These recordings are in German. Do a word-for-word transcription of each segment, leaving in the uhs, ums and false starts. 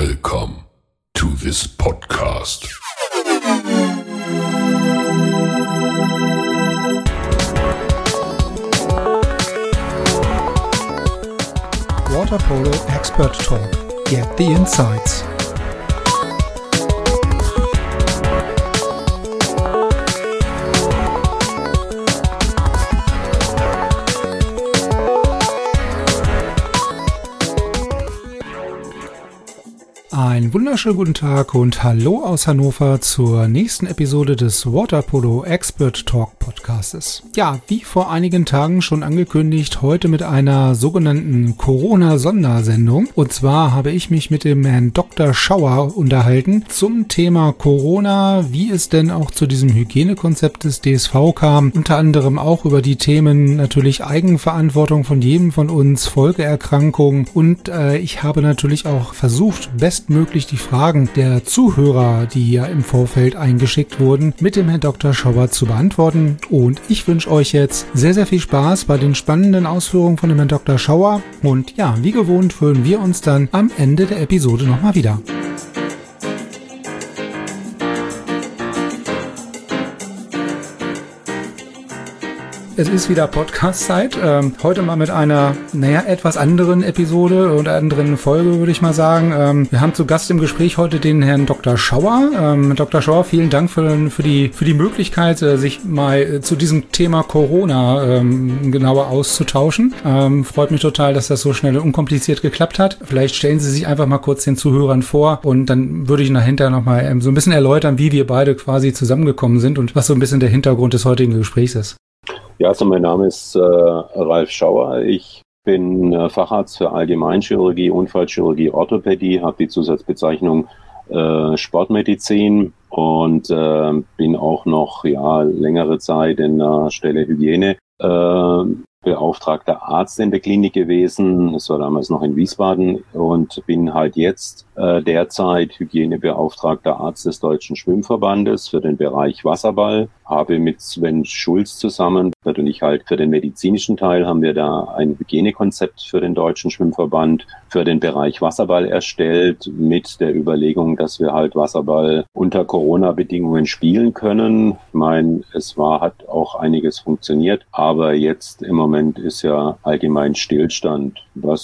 Welcome to this podcast. Water Polo Expert Talk. Get the insights. Einen wunderschönen guten Tag und hallo aus Hannover zur nächsten Episode des Water Polo Expert Talk Podcastes. Ja, wie vor einigen Tagen schon angekündigt, heute mit einer sogenannten Corona-Sondersendung. Und zwar habe ich mich mit dem Herrn Doktor Schauer unterhalten zum Thema Corona, wie es denn auch zu diesem Hygienekonzept des D S V kam. Unter anderem auch über die Themen natürlich Eigenverantwortung von jedem von uns, Folgeerkrankungen und äh, ich habe natürlich auch versucht, bestmöglich die Fragen der Zuhörer, die ja im Vorfeld eingeschickt wurden, mit dem Herrn Doktor Schauer zu beantworten. Und ich wünsche euch jetzt sehr, sehr viel Spaß bei den spannenden Ausführungen von dem Herrn Doktor Schauer. Und ja, wie gewohnt hören wir uns dann am Ende der Episode nochmal wieder. Es ist wieder Podcast-Zeit. Ähm, heute mal mit einer, naja, etwas anderen Episode oder anderen Folge, würde ich mal sagen. Ähm, wir haben zu Gast im Gespräch heute den Herrn Doktor Schauer. Ähm, Doktor Schauer, vielen Dank für, für, die, für die Möglichkeit, äh, sich mal äh, zu diesem Thema Corona ähm, genauer auszutauschen. Ähm, freut mich total, dass das so schnell und unkompliziert geklappt hat. Vielleicht stellen Sie sich einfach mal kurz den Zuhörern vor und dann würde ich dahinter nochmal ähm, so ein bisschen erläutern, wie wir beide quasi zusammengekommen sind und was so ein bisschen der Hintergrund des heutigen Gesprächs ist. Ja, also mein Name ist äh, Ralf Schauer. Ich bin äh, Facharzt für Allgemeinchirurgie, Unfallchirurgie, Orthopädie, habe die Zusatzbezeichnung äh, Sportmedizin und äh, bin auch noch ja längere Zeit in der Stelle Hygiene äh, beauftragter Arzt in der Klinik gewesen. Das war damals noch in Wiesbaden und bin halt jetzt äh, derzeit Hygienebeauftragter Arzt des Deutschen Schwimmverbandes für den Bereich Wasserball. Habe mit Sven Schulz zusammen, und ich halt für den medizinischen Teil, haben wir da ein Hygienekonzept für den Deutschen Schwimmverband für den Bereich Wasserball erstellt, mit der Überlegung, dass wir halt Wasserball unter Corona-Bedingungen spielen können. Ich meine, es war, hat auch einiges funktioniert, aber jetzt im Moment ist ja allgemein Stillstand.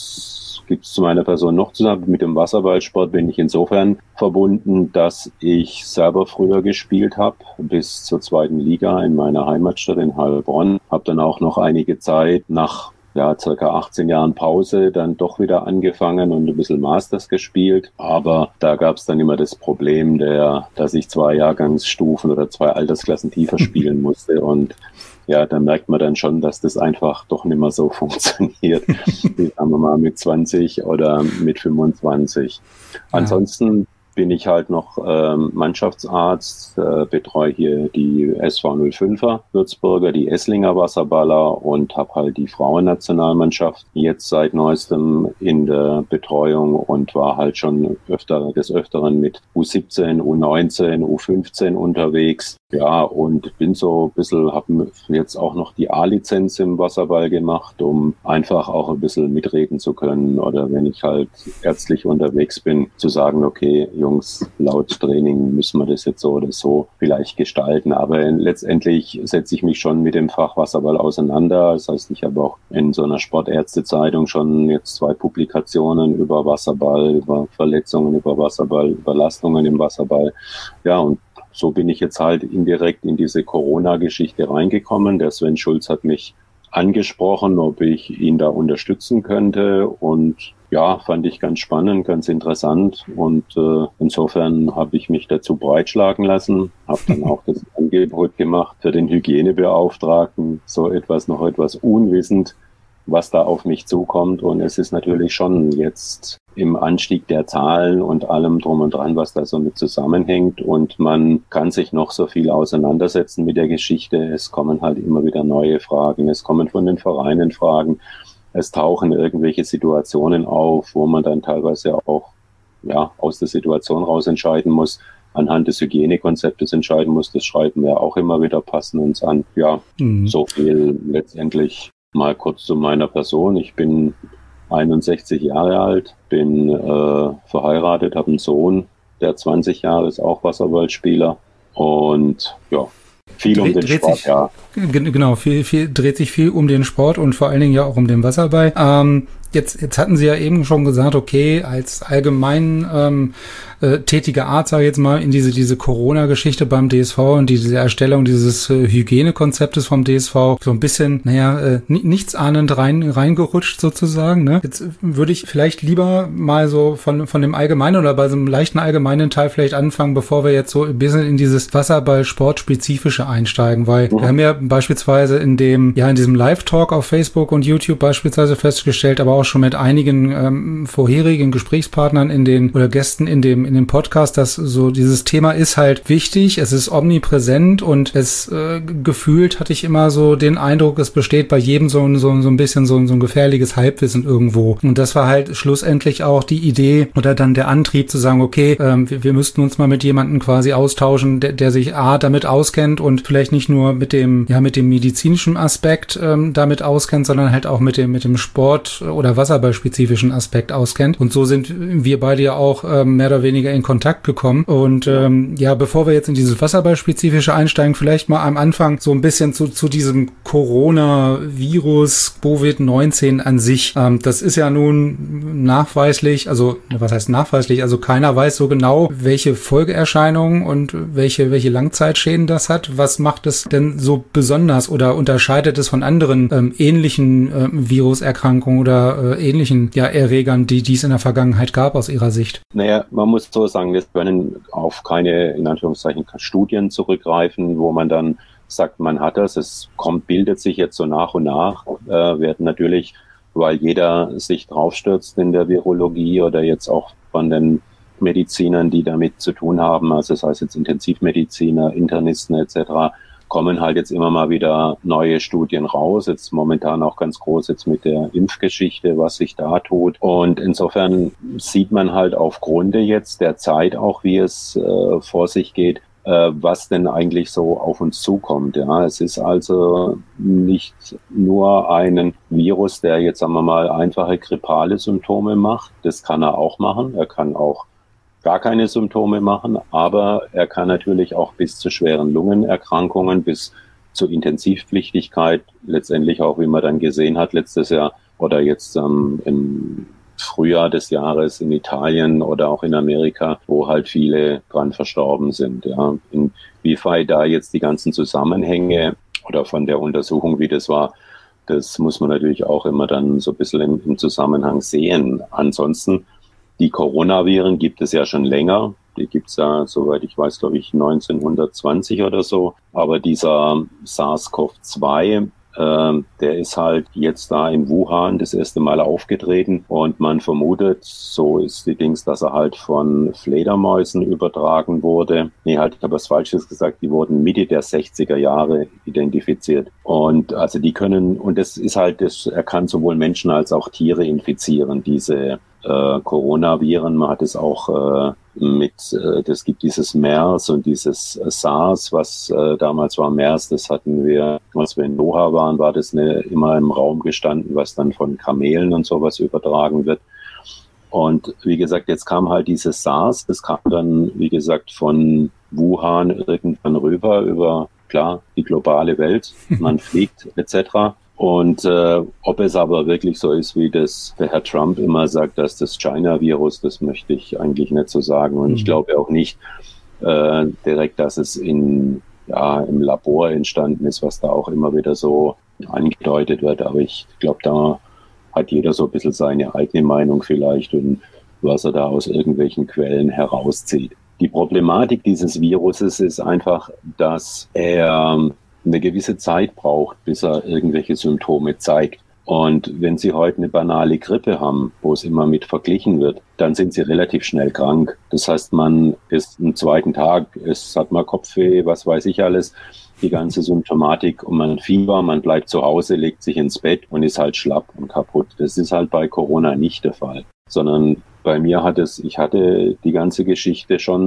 Was gibt es zu meiner Person noch zu sagen? Mit dem Wasserballsport bin ich insofern verbunden, dass ich selber früher gespielt habe, bis zur zweiten Liga in meiner Heimatstadt in Heilbronn. Habe dann auch noch einige Zeit nach ja, circa achtzehn Jahren Pause dann doch wieder angefangen und ein bisschen Masters gespielt. Aber da gab es dann immer das Problem, der, dass ich zwei Jahrgangsstufen oder zwei Altersklassen tiefer spielen musste. Und ja, da merkt man dann schon, dass das einfach doch nicht mehr so funktioniert, wie sagen wir mal mit zwanzig oder mit fünfundzwanzig. Ja. Ansonsten bin ich halt noch ähm, Mannschaftsarzt, äh, betreue hier die S V null fünfer Würzburger, die Esslinger Wasserballer und habe halt die Frauennationalmannschaft jetzt seit neuestem in der Betreuung und war halt schon öfter des Öfteren mit U siebzehn, U neunzehn, U fünfzehn unterwegs. Ja, und bin so ein bisschen, habe jetzt auch noch die A-Lizenz im Wasserball gemacht, um einfach auch ein bisschen mitreden zu können oder wenn ich halt ärztlich unterwegs bin, zu sagen, okay, Jungs, laut Training müssen wir das jetzt so oder so vielleicht gestalten. Aber letztendlich setze ich mich schon mit dem Fach Wasserball auseinander. Das heißt, ich habe auch in so einer Sportärztezeitung schon jetzt zwei Publikationen über Wasserball, über Verletzungen, über Wasserball, Überlastungen im Wasserball. Ja, und so bin ich jetzt halt indirekt in diese Corona-Geschichte reingekommen. Der Sven Schulz hat mich angesprochen, ob ich ihn da unterstützen könnte und ja, fand ich ganz spannend, ganz interessant und äh, insofern habe ich mich dazu breitschlagen lassen, habe dann auch das Angebot gemacht für den Hygienebeauftragten, so etwas noch etwas unwissend, was da auf mich zukommt und es ist natürlich schon jetzt im Anstieg der Zahlen und allem drum und dran, was da so mit zusammenhängt und man kann sich noch so viel auseinandersetzen mit der Geschichte. Es kommen halt immer wieder neue Fragen, es kommen von den Vereinen Fragen, es tauchen irgendwelche Situationen auf, wo man dann teilweise auch ja aus der Situation raus entscheiden muss, anhand des Hygienekonzeptes entscheiden muss. Das schreiben wir auch immer wieder, passen uns an. Ja, mhm. So viel letztendlich mal kurz zu meiner Person. Ich bin einundsechzig Jahre alt, bin äh, verheiratet, habe einen Sohn, der zwanzig Jahre ist, auch Wasserballspieler. Und ja, viel Dreh, um den dreht Sport, sich, ja. Genau, viel, viel, dreht sich viel um den Sport und vor allen Dingen ja auch um den Wasserball. Ähm, jetzt, jetzt hatten Sie ja eben schon gesagt, okay, als allgemein ähm, äh, tätiger Arzt, sage ich jetzt mal, in diese diese Corona-Geschichte beim D S V und diese Erstellung dieses äh, Hygienekonzeptes vom D S V so ein bisschen, naja, äh, nichtsahnend rein reingerutscht sozusagen. Ne? Jetzt würde ich vielleicht lieber mal so von von dem Allgemeinen oder bei so einem leichten allgemeinen Teil vielleicht anfangen, bevor wir jetzt so ein bisschen in dieses Wasserball-Sport-spezifische einsteigen, weil mhm. wir haben ja beispielsweise in dem, ja, in diesem Live-Talk auf Facebook und YouTube beispielsweise festgestellt, aber auch schon mit einigen ähm, vorherigen Gesprächspartnern in den oder Gästen in dem in dem Podcast, dass so dieses Thema ist halt wichtig, es ist omnipräsent und es äh, gefühlt hatte ich immer so den Eindruck, es besteht bei jedem so, so, so ein bisschen so, so ein gefährliches Halbwissen irgendwo. Und das war halt schlussendlich auch die Idee oder dann der Antrieb zu sagen, okay, ähm, wir, wir müssten uns mal mit jemandem quasi austauschen, der, der sich A, damit auskennt und vielleicht nicht nur mit dem, ja, mit dem medizinischen Aspekt ähm, damit auskennt, sondern halt auch mit dem, mit dem Sport- oder Wasserballspezifischen Aspekt auskennt. Und so sind wir beide ja auch ähm, mehr oder weniger in Kontakt gekommen. Und ähm, ja, bevor wir jetzt in dieses Wasserballspezifische einsteigen, vielleicht mal am Anfang so ein bisschen zu, zu diesem Coronavirus Covid neunzehn an sich. Ähm, das ist ja nun nachweislich, also was heißt nachweislich, also keiner weiß so genau, welche Folgeerscheinungen und welche, welche Langzeitschäden das hat. Was macht es denn so besonders oder unterscheidet es von anderen ähm, ähnlichen ähm, Viruserkrankungen oder äh, ähnlichen ja, Erregern, die die es in der Vergangenheit gab aus Ihrer Sicht? Naja, man muss so sagen, wir können auf keine, in Anführungszeichen, Studien zurückgreifen, wo man dann sagt, man hat das. Es kommt, bildet sich jetzt so nach und nach, äh, werden natürlich, weil jeder sich draufstürzt in der Virologie oder jetzt auch von den Medizinern, die damit zu tun haben, also das heißt jetzt Intensivmediziner, Internisten et cetera, kommen halt jetzt immer mal wieder neue Studien raus, jetzt momentan auch ganz groß jetzt mit der Impfgeschichte, was sich da tut. Und insofern sieht man halt aufgrund jetzt der Zeit auch, wie es äh, vor sich geht, äh, was denn eigentlich so auf uns zukommt. Ja, es ist also nicht nur ein Virus, der jetzt, sagen wir mal, einfache grippale Symptome macht. Das kann er auch machen. Er kann auch gar keine Symptome machen, aber er kann natürlich auch bis zu schweren Lungenerkrankungen, bis zur Intensivpflichtigkeit, letztendlich auch, wie man dann gesehen hat, letztes Jahr oder jetzt ähm, im Frühjahr des Jahres in Italien oder auch in Amerika, wo halt viele dran verstorben sind. Ja. Inwieweit da jetzt die ganzen Zusammenhänge oder von der Untersuchung, wie das war, das muss man natürlich auch immer dann so ein bisschen im, im Zusammenhang sehen. Ansonsten, die Coronaviren gibt es ja schon länger. Die gibt es ja, soweit ich weiß, glaube ich, neunzehnhundertzwanzig oder so. Aber dieser SARS-C o V zwei, äh, der ist halt jetzt da in Wuhan das erste Mal aufgetreten. Und man vermutet, so ist die Dings, dass er halt von Fledermäusen übertragen wurde. Nee, halt, ich habe was Falsches gesagt. Die wurden Mitte der sechziger Jahre identifiziert. Und also die können, und das ist halt, das, er kann sowohl Menschen als auch Tiere infizieren, diese Äh, Coronaviren. Man hat es auch äh, mit, äh, das gibt dieses MERS und dieses äh, SARS, was äh, damals war MERS, das hatten wir, als wir in Doha waren, war das eine, immer im Raum gestanden, was dann von Kamelen und sowas übertragen wird. Und wie gesagt, jetzt kam halt dieses SARS, das kam dann, wie gesagt, von Wuhan irgendwann rüber über, klar, die globale Welt, man fliegt et cetera. Und äh, ob es aber wirklich so ist, wie das der Herr Trump immer sagt, dass das China-Virus, das möchte ich eigentlich nicht so sagen. Und mhm. ich glaube auch nicht äh, direkt, dass es in ja im Labor entstanden ist, was da auch immer wieder so angedeutet wird. Aber ich glaube, da hat jeder so ein bisschen seine eigene Meinung vielleicht und was er da aus irgendwelchen Quellen herauszieht. Die Problematik dieses Viruses ist einfach, dass er eine gewisse Zeit braucht, bis er irgendwelche Symptome zeigt. Und wenn Sie heute eine banale Grippe haben, wo es immer mit verglichen wird, dann sind Sie relativ schnell krank. Das heißt, man ist am zweiten Tag, es hat mal Kopfweh, was weiß ich alles, die ganze Symptomatik und man Fieber, man bleibt zu Hause, legt sich ins Bett und ist halt schlapp und kaputt. Das ist halt bei Corona nicht der Fall, sondern bei mir hat es, ich hatte die ganze Geschichte schon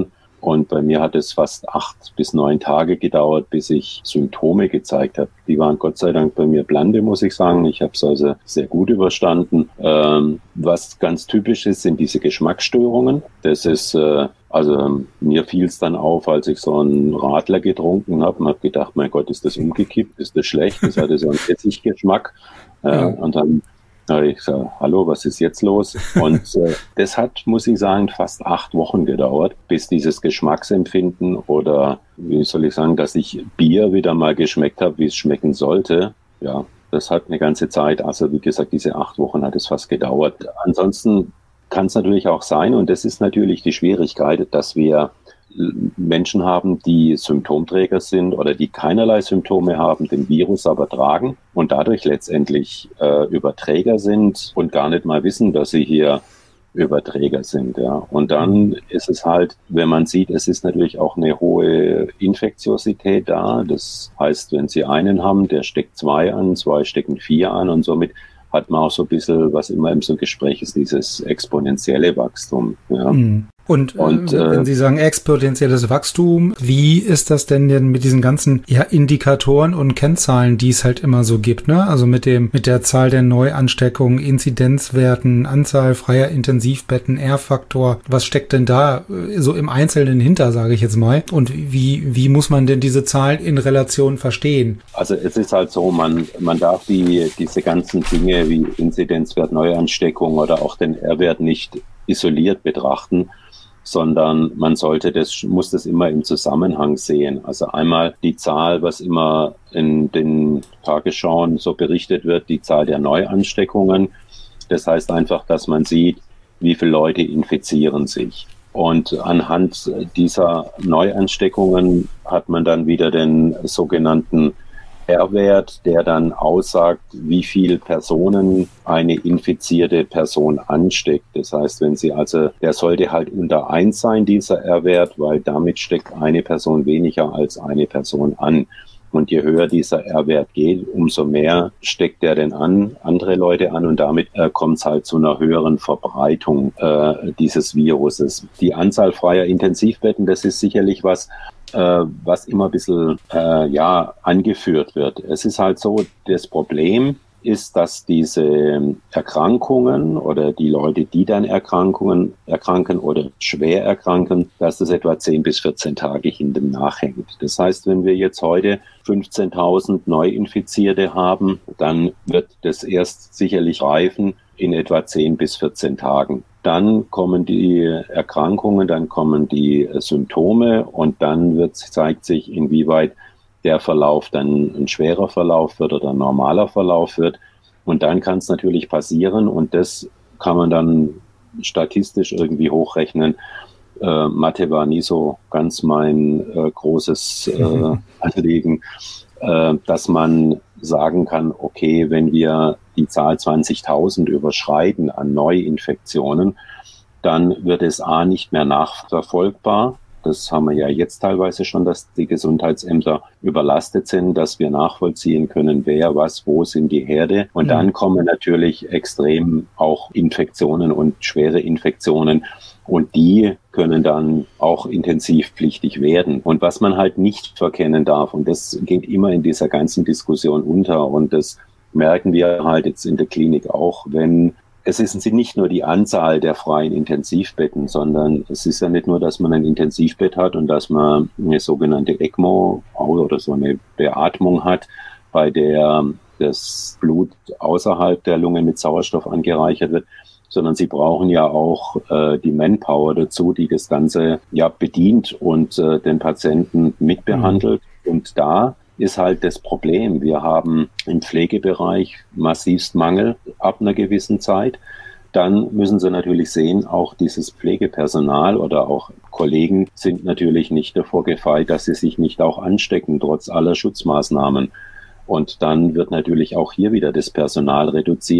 Und bei mir hat es fast acht bis neun Tage gedauert, bis ich Symptome gezeigt habe. Die waren Gott sei Dank bei mir blande, muss ich sagen. Ich habe es also sehr gut überstanden. Ähm, was ganz typisch ist, sind diese Geschmacksstörungen. Das ist, äh, also mir fiel es dann auf, als ich so einen Radler getrunken habe und habe gedacht, mein Gott, ist das umgekippt? Ist das schlecht? Das hatte so einen Essiggeschmack. Äh, ja. Und dann Da habe ich gesagt, hallo, was ist jetzt los? Und äh, das hat, muss ich sagen, fast acht Wochen gedauert, bis dieses Geschmacksempfinden oder, wie soll ich sagen, dass ich Bier wieder mal geschmeckt habe, wie es schmecken sollte. Ja, das hat eine ganze Zeit, also wie gesagt, diese acht Wochen hat es fast gedauert. Ansonsten kann es natürlich auch sein, und das ist natürlich die Schwierigkeit, dass wir Menschen haben, die Symptomträger sind oder die keinerlei Symptome haben, den Virus aber tragen und dadurch letztendlich äh, Überträger sind und gar nicht mal wissen, dass sie hier Überträger sind. Ja. Und dann ist es halt, wenn man sieht, es ist natürlich auch eine hohe Infektiosität da. Das heißt, wenn Sie einen haben, der steckt zwei an, zwei stecken vier an, und somit hat man auch so ein bisschen, was immer im so Gespräch ist, dieses exponentielle Wachstum. Ja. Mhm. Und, und äh, wenn Sie sagen exponentielles Wachstum, wie ist das denn denn mit diesen ganzen ja, Indikatoren und Kennzahlen, die es halt immer so gibt, ne? Also mit dem mit der Zahl der Neuansteckungen, Inzidenzwerten, Anzahl freier Intensivbetten, R-Faktor, was steckt denn da so im Einzelnen hinter, sage ich jetzt mal? Und wie wie muss man denn diese Zahlen in Relation verstehen? Also es ist halt so, man man darf die diese ganzen Dinge wie Inzidenzwert, Neuansteckung oder auch den R-Wert nicht isoliert betrachten, sondern man sollte das, muss das immer im Zusammenhang sehen. Also einmal die Zahl, was immer in den Tagesschauen so berichtet wird, die Zahl der Neuansteckungen. Das heißt einfach, dass man sieht, wie viele Leute infizieren sich. Und anhand dieser Neuansteckungen hat man dann wieder den sogenannten R-Wert, der dann aussagt, wie viele Personen eine infizierte Person ansteckt. Das heißt, wenn sie also, der sollte halt unter eins sein, dieser R-Wert, weil damit steckt eine Person weniger als eine Person an. Und je höher dieser R-Wert geht, umso mehr steckt der denn an, andere Leute an, und damit äh, kommt es halt zu einer höheren Verbreitung äh, dieses Viruses. Die Anzahl freier Intensivbetten, das ist sicherlich was, äh, was immer ein bisschen äh, ja, angeführt wird. Es ist halt so, das Problem ist, dass diese Erkrankungen oder die Leute, die dann Erkrankungen erkranken oder schwer erkranken, dass das etwa zehn bis vierzehn Tage hinten nachhängt. Das heißt, wenn wir jetzt heute fünfzehntausend Neuinfizierte haben, dann wird das erst sicherlich reifen in etwa zehn bis vierzehn Tagen. Dann kommen die Erkrankungen, dann kommen die Symptome, und dann wird, zeigt sich, inwieweit der Verlauf dann ein schwerer Verlauf wird oder ein normaler Verlauf wird. Und dann kann es natürlich passieren, und das kann man dann statistisch irgendwie hochrechnen. Äh, Mathe war nie so ganz mein äh, großes äh, Anliegen, äh, dass man sagen kann, okay, wenn wir die Zahl zwanzigtausend überschreiten an Neuinfektionen, dann wird es A nicht mehr nachverfolgbar. Das haben wir ja jetzt teilweise schon, dass die Gesundheitsämter überlastet sind, dass wir nachvollziehen können, wer, was, wo sind die Herde. Und dann kommen natürlich extrem auch Infektionen und schwere Infektionen. Und die können dann auch intensivpflichtig werden. Und was man halt nicht verkennen darf, und das geht immer in dieser ganzen Diskussion unter, und das merken wir halt jetzt in der Klinik auch, wenn es ist nicht nur die Anzahl der freien Intensivbetten, sondern es ist ja nicht nur, dass man ein Intensivbett hat und dass man eine sogenannte ECMO oder so eine Beatmung hat, bei der das Blut außerhalb der Lunge mit Sauerstoff angereichert wird, sondern sie brauchen ja auch äh, die Manpower dazu, die das Ganze ja bedient und äh, den Patienten mitbehandelt. Mhm. Und da ist halt das Problem. Wir haben im Pflegebereich massivst Mangel ab einer gewissen Zeit. Dann müssen Sie natürlich sehen, auch dieses Pflegepersonal oder auch Kollegen sind natürlich nicht davor gefeit, dass sie sich nicht auch anstecken, trotz aller Schutzmaßnahmen. Und dann wird natürlich auch hier wieder das Personal reduziert.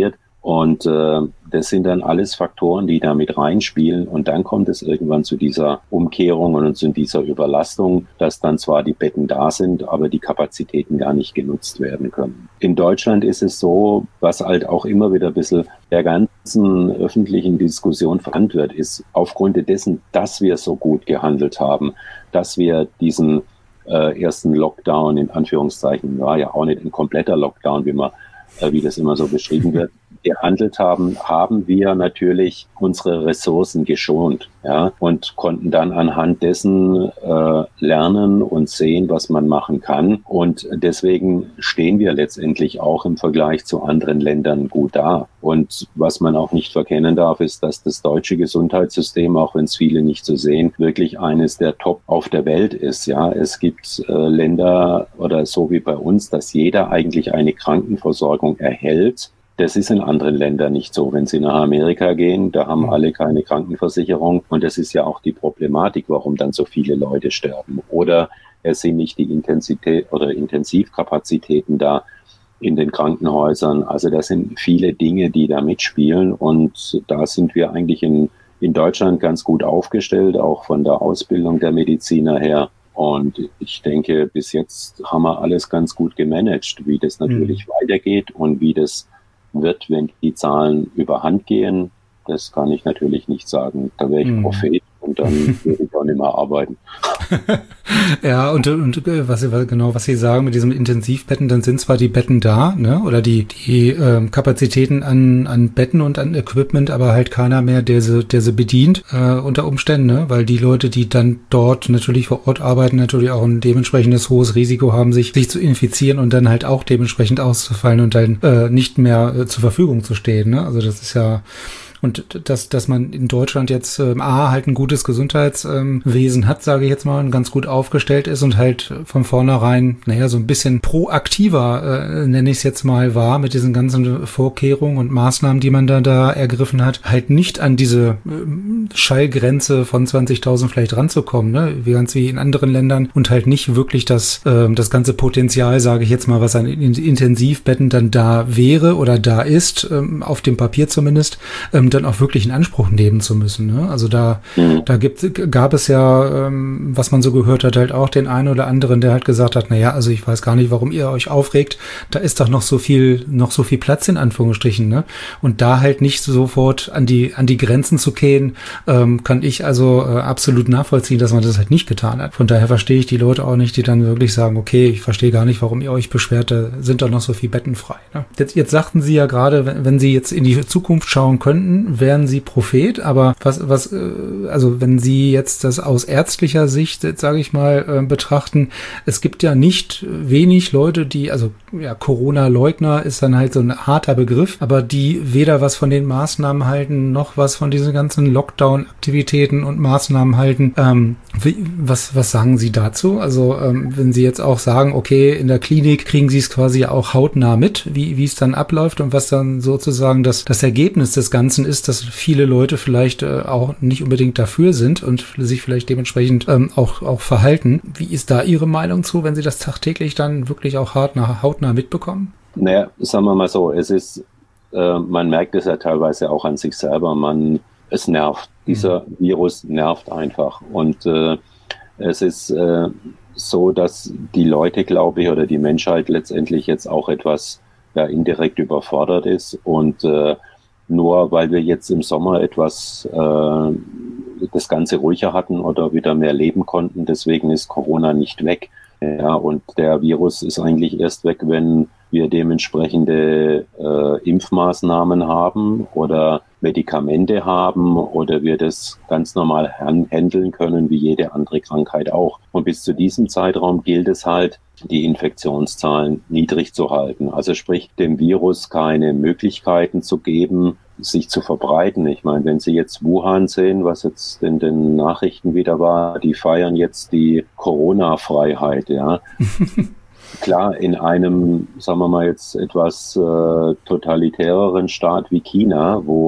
Und äh, das sind dann alles Faktoren, die da mit reinspielen. Und dann kommt es irgendwann zu dieser Umkehrung und zu dieser Überlastung, dass dann zwar die Betten da sind, aber die Kapazitäten gar nicht genutzt werden können. In Deutschland ist es so, was halt auch immer wieder ein bisschen der ganzen öffentlichen Diskussion verhandelt wird, ist aufgrund dessen, dass wir so gut gehandelt haben, dass wir diesen äh, ersten Lockdown, in Anführungszeichen, war ja auch nicht ein kompletter Lockdown, wie man, äh, wie das immer so beschrieben wird, gehandelt haben, haben wir natürlich unsere Ressourcen geschont, ja, und konnten dann anhand dessen äh, lernen und sehen, was man machen kann. Und deswegen stehen wir letztendlich auch im Vergleich zu anderen Ländern gut da. Und was man auch nicht verkennen darf, ist, dass das deutsche Gesundheitssystem, auch wenn es viele nicht so sehen, wirklich eines der Top auf der Welt ist. Ja, es gibt äh, Länder oder so wie bei uns, dass jeder eigentlich eine Krankenversorgung erhält. Das ist in anderen Ländern nicht so. Wenn Sie nach Amerika gehen, da haben alle keine Krankenversicherung. Und das ist ja auch die Problematik, warum dann so viele Leute sterben. Oder es sind nicht die Intensität oder Intensivkapazitäten da in den Krankenhäusern. Also das sind viele Dinge, die da mitspielen. Und da sind wir eigentlich in, in Deutschland ganz gut aufgestellt, auch von der Ausbildung der Mediziner her. Und ich denke, bis jetzt haben wir alles ganz gut gemanagt, wie das natürlich mhm. weitergeht und wie das wird, wenn die Zahlen überhand gehen. Das kann ich natürlich nicht sagen. Da wäre ich mm. Prophet und dann würde ich auch nicht mehr arbeiten. Ja, und, und was Sie genau, was Sie sagen mit diesem Intensivbetten, dann sind zwar die Betten da, ne, oder die die ähm, Kapazitäten an an Betten und an Equipment, aber halt keiner mehr, der sie der sie bedient äh, unter Umständen, ne, weil die Leute, die dann dort natürlich vor Ort arbeiten, natürlich auch ein dementsprechendes hohes Risiko haben, sich sich zu infizieren und dann halt auch dementsprechend auszufallen und dann äh, nicht mehr äh, zur Verfügung zu stehen, ne? Also das ist ja Und dass, dass man in Deutschland jetzt ähm, A, halt ein gutes Gesundheitswesen ähm, hat, sage ich jetzt mal, und ganz gut aufgestellt ist und halt von vornherein, naja, so ein bisschen proaktiver, äh, nenne ich es jetzt mal, war mit diesen ganzen Vorkehrungen und Maßnahmen, die man da, da ergriffen hat, halt nicht an diese äh, Schallgrenze von zwanzigtausend vielleicht ranzukommen, ne, wie ganz wie in anderen Ländern und halt nicht wirklich das, äh, das ganze Potenzial, sage ich jetzt mal, was an Intensivbetten dann da wäre oder da ist, ähm, auf dem Papier zumindest, ähm, dann auch wirklich in Anspruch nehmen zu müssen. Ne? Also da, mhm. da gibt, gab es ja, ähm, was man so gehört hat, halt auch den einen oder anderen, der halt gesagt hat, naja, also ich weiß gar nicht, warum ihr euch aufregt, da ist doch noch so viel, noch so viel Platz in Anführungsstrichen, ne? Und da halt nicht sofort an die, an die Grenzen zu gehen, ähm, kann ich also äh, absolut nachvollziehen, dass man das halt nicht getan hat. Von daher verstehe ich die Leute auch nicht, die dann wirklich sagen, okay, ich verstehe gar nicht, warum ihr euch beschwert, da sind doch noch so viele Betten frei. Ne? Jetzt, jetzt sagten Sie ja gerade, wenn, wenn Sie jetzt in die Zukunft schauen könnten, wären Sie Prophet, aber was, was, also wenn Sie jetzt das aus ärztlicher Sicht, sage ich mal, betrachten, es gibt ja nicht wenig Leute, die, also ja, Corona-Leugner ist dann halt so ein harter Begriff, aber die weder was von den Maßnahmen halten, noch was von diesen ganzen Lockdown-Aktivitäten und Maßnahmen halten. Ähm, wie, was, was sagen Sie dazu? Also ähm, wenn Sie jetzt auch sagen, okay, in der Klinik kriegen Sie es quasi auch hautnah mit, wie, wie es dann abläuft und was dann sozusagen das, das Ergebnis des Ganzen ist, dass viele Leute vielleicht äh, auch nicht unbedingt dafür sind und sich vielleicht dementsprechend ähm, auch, auch verhalten. Wie ist da Ihre Meinung zu, wenn Sie das tagtäglich dann wirklich auch hautnah, hautnah mitbekommen? Naja, sagen wir mal so, es ist, äh, man merkt es ja teilweise auch an sich selber, man, es nervt. Dieser mhm. Virus nervt einfach. Und äh, es ist äh, so, dass die Leute, glaube ich, oder die Menschheit letztendlich jetzt auch etwas ja, indirekt überfordert ist und äh, nur weil wir jetzt im Sommer etwas äh, das Ganze ruhiger hatten oder wieder mehr leben konnten, deswegen ist Corona nicht weg. Ja, und der Virus ist eigentlich erst weg, wenn wir dementsprechende äh, Impfmaßnahmen haben oder Medikamente haben oder wir das ganz normal handeln können, wie jede andere Krankheit auch. Und bis zu diesem Zeitraum gilt es halt, die Infektionszahlen niedrig zu halten. Also sprich, dem Virus keine Möglichkeiten zu geben, sich zu verbreiten. Ich meine, wenn Sie jetzt Wuhan sehen, was jetzt in den Nachrichten wieder war, die feiern jetzt die Corona-Freiheit, ja. Klar, in einem, sagen wir mal jetzt, etwas äh, totalitäreren Staat wie China, wo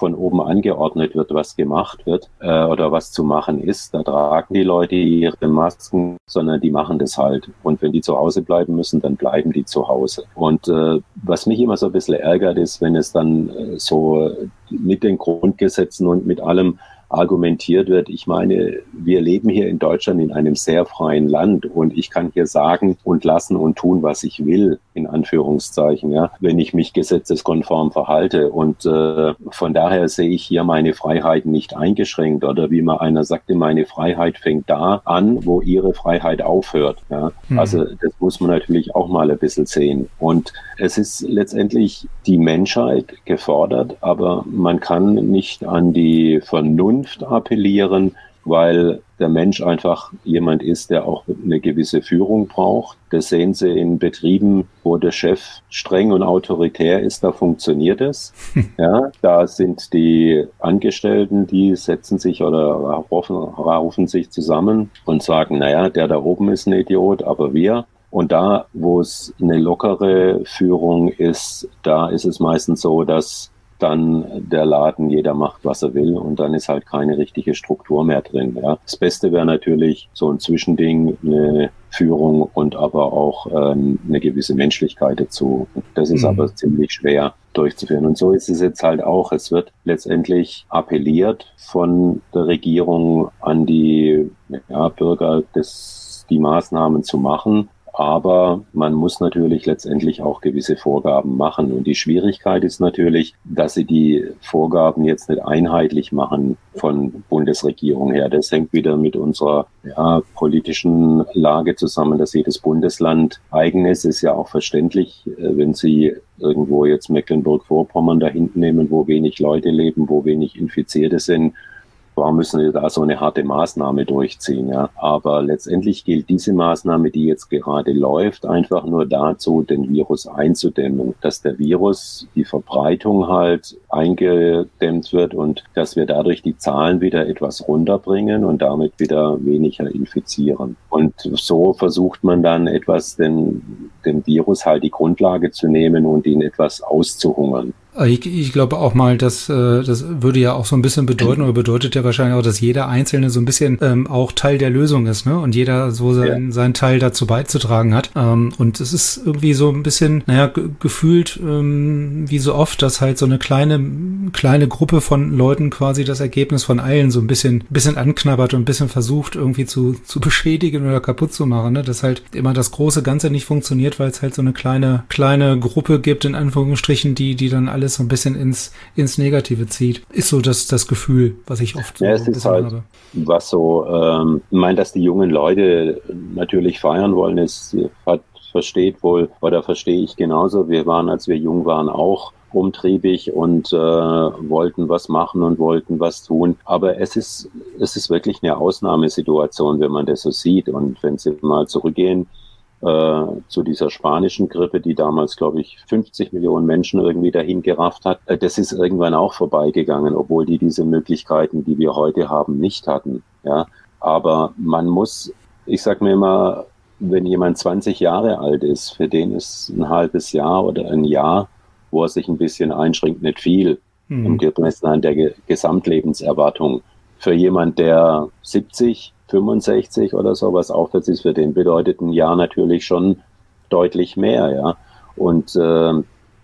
von oben angeordnet wird, was gemacht wird äh, oder was zu machen ist. Da tragen die Leute ihre Masken, sondern die machen das halt. Und wenn die zu Hause bleiben müssen, dann bleiben die zu Hause. Und äh, was mich immer so ein bisschen ärgert, ist, wenn es dann äh, so mit den Grundgesetzen und mit allem argumentiert wird. Ich meine, wir leben hier in Deutschland in einem sehr freien Land und ich kann hier sagen und lassen und tun, was ich will, in Anführungszeichen, ja, wenn ich mich gesetzeskonform verhalte. Und äh, von daher sehe ich hier meine Freiheiten nicht eingeschränkt oder wie mal einer sagte, meine Freiheit fängt da an, wo ihre Freiheit aufhört. Ja. Mhm. Also das muss man natürlich auch mal ein bisschen sehen. Und es ist letztendlich die Menschheit gefordert, aber man kann nicht an die Vernunft appellieren, weil der Mensch einfach jemand ist, der auch eine gewisse Führung braucht. Das sehen Sie in Betrieben, wo der Chef streng und autoritär ist, da funktioniert es. Ja, da sind die Angestellten, die setzen sich oder rufen, rufen sich zusammen und sagen, naja, der da oben ist ein Idiot, aber wir. Und da, wo es eine lockere Führung ist, da ist es meistens so, dass dann der Laden, jeder macht, was er will und dann ist halt keine richtige Struktur mehr drin. Ja. Das Beste wäre natürlich so ein Zwischending, eine Führung und aber auch ähm, eine gewisse Menschlichkeit dazu. Das ist mhm. aber ziemlich schwer durchzuführen. Und so ist es jetzt halt auch. Es wird letztendlich appelliert von der Regierung an die ja, Bürger, das, die Maßnahmen zu machen. Aber man muss natürlich letztendlich auch gewisse Vorgaben machen. Und die Schwierigkeit ist natürlich, dass sie die Vorgaben jetzt nicht einheitlich machen von Bundesregierung her. Das hängt wieder mit unserer ja, politischen Lage zusammen, dass jedes Bundesland eigen ist. Ist ja auch verständlich, wenn Sie irgendwo jetzt Mecklenburg-Vorpommern da hinten nehmen, wo wenig Leute leben, wo wenig Infizierte sind. Warum müssen wir da so eine harte Maßnahme durchziehen? Ja? Aber letztendlich gilt diese Maßnahme, die jetzt gerade läuft, einfach nur dazu, den Virus einzudämmen. Dass der Virus, die Verbreitung halt eingedämmt wird und dass wir dadurch die Zahlen wieder etwas runterbringen und damit wieder weniger infizieren. Und so versucht man dann etwas, den, dem Virus halt die Grundlage zu nehmen und ihn etwas auszuhungern. Ich, ich glaube auch mal, dass äh, das würde ja auch so ein bisschen bedeuten oder bedeutet ja wahrscheinlich auch, dass jeder Einzelne so ein bisschen ähm, auch Teil der Lösung ist, ne? Und jeder so sein, ja. seinen Teil dazu beizutragen hat. Ähm, und es ist irgendwie so ein bisschen, naja, ge- gefühlt ähm, wie so oft, dass halt so eine kleine kleine Gruppe von Leuten quasi das Ergebnis von allen so ein bisschen bisschen anknabbert und ein bisschen versucht irgendwie zu zu beschädigen oder kaputt zu machen, ne? Dass halt immer das große Ganze nicht funktioniert, weil es halt so eine kleine kleine Gruppe gibt, in Anführungsstrichen, die die dann alle alles so ein bisschen ins ins Negative zieht. Ist so das das Gefühl, was ich oft so ja, es ist halt, habe. Was so, ähm, ich meine, dass die jungen Leute natürlich feiern wollen, es hat, versteht wohl, oder verstehe ich genauso. Wir waren, als wir jung waren, auch umtriebig und äh, wollten was machen und wollten was tun. Aber es ist es ist wirklich eine Ausnahmesituation, wenn man das so sieht. Und wenn Sie mal zurückgehen, Äh, zu dieser spanischen Grippe, die damals, glaube ich, fünfzig Millionen Menschen irgendwie dahin gerafft hat. Äh, das ist irgendwann auch vorbeigegangen, obwohl die diese Möglichkeiten, die wir heute haben, nicht hatten. Ja, aber man muss, ich sag mir immer, wenn jemand zwanzig Jahre alt ist, für den ist ein halbes Jahr oder ein Jahr, wo er sich ein bisschen einschränkt, nicht viel mhm. im Gemessen an der Ge- Gesamtlebenserwartung. Für jemand, der siebzig, fünfundsechzig oder sowas aufwärts ist, für den bedeutet ein Jahr natürlich schon deutlich mehr, ja. Und äh,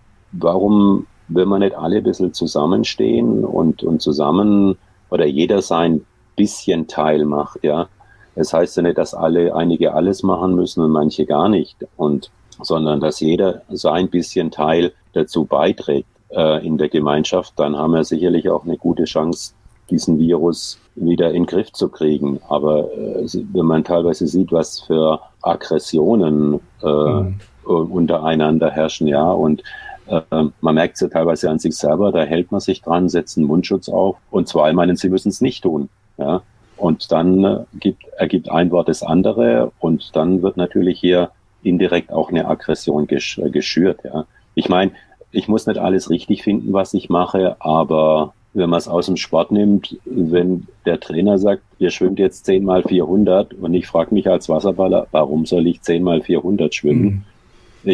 warum, wenn wir nicht alle ein bisschen zusammenstehen und, und zusammen oder jeder sein bisschen Teil macht, ja. Das heißt ja nicht, dass alle, einige alles machen müssen und manche gar nicht, und sondern dass jeder sein bisschen Teil dazu beiträgt äh, in der Gemeinschaft, dann haben wir sicherlich auch eine gute Chance, diesen Virus wieder in den Griff zu kriegen. Aber äh, wenn man teilweise sieht, was für Aggressionen äh, mhm. untereinander herrschen, ja, und äh, man merkt es ja teilweise an sich selber, da hält man sich dran, setzt einen Mundschutz auf und zwei meinen, sie müssen es nicht tun, ja. Und dann äh, gibt, ergibt ein Wort das andere und dann wird natürlich hier indirekt auch eine Aggression gesch- geschürt, ja. Ich meine, ich muss nicht alles richtig finden, was ich mache, aber wenn man es aus dem Sport nimmt, wenn der Trainer sagt, ihr schwimmt jetzt zehn mal vierhundert und ich frage mich als Wasserballer, warum soll ich zehn mal vierhundert schwimmen? Mhm. Ich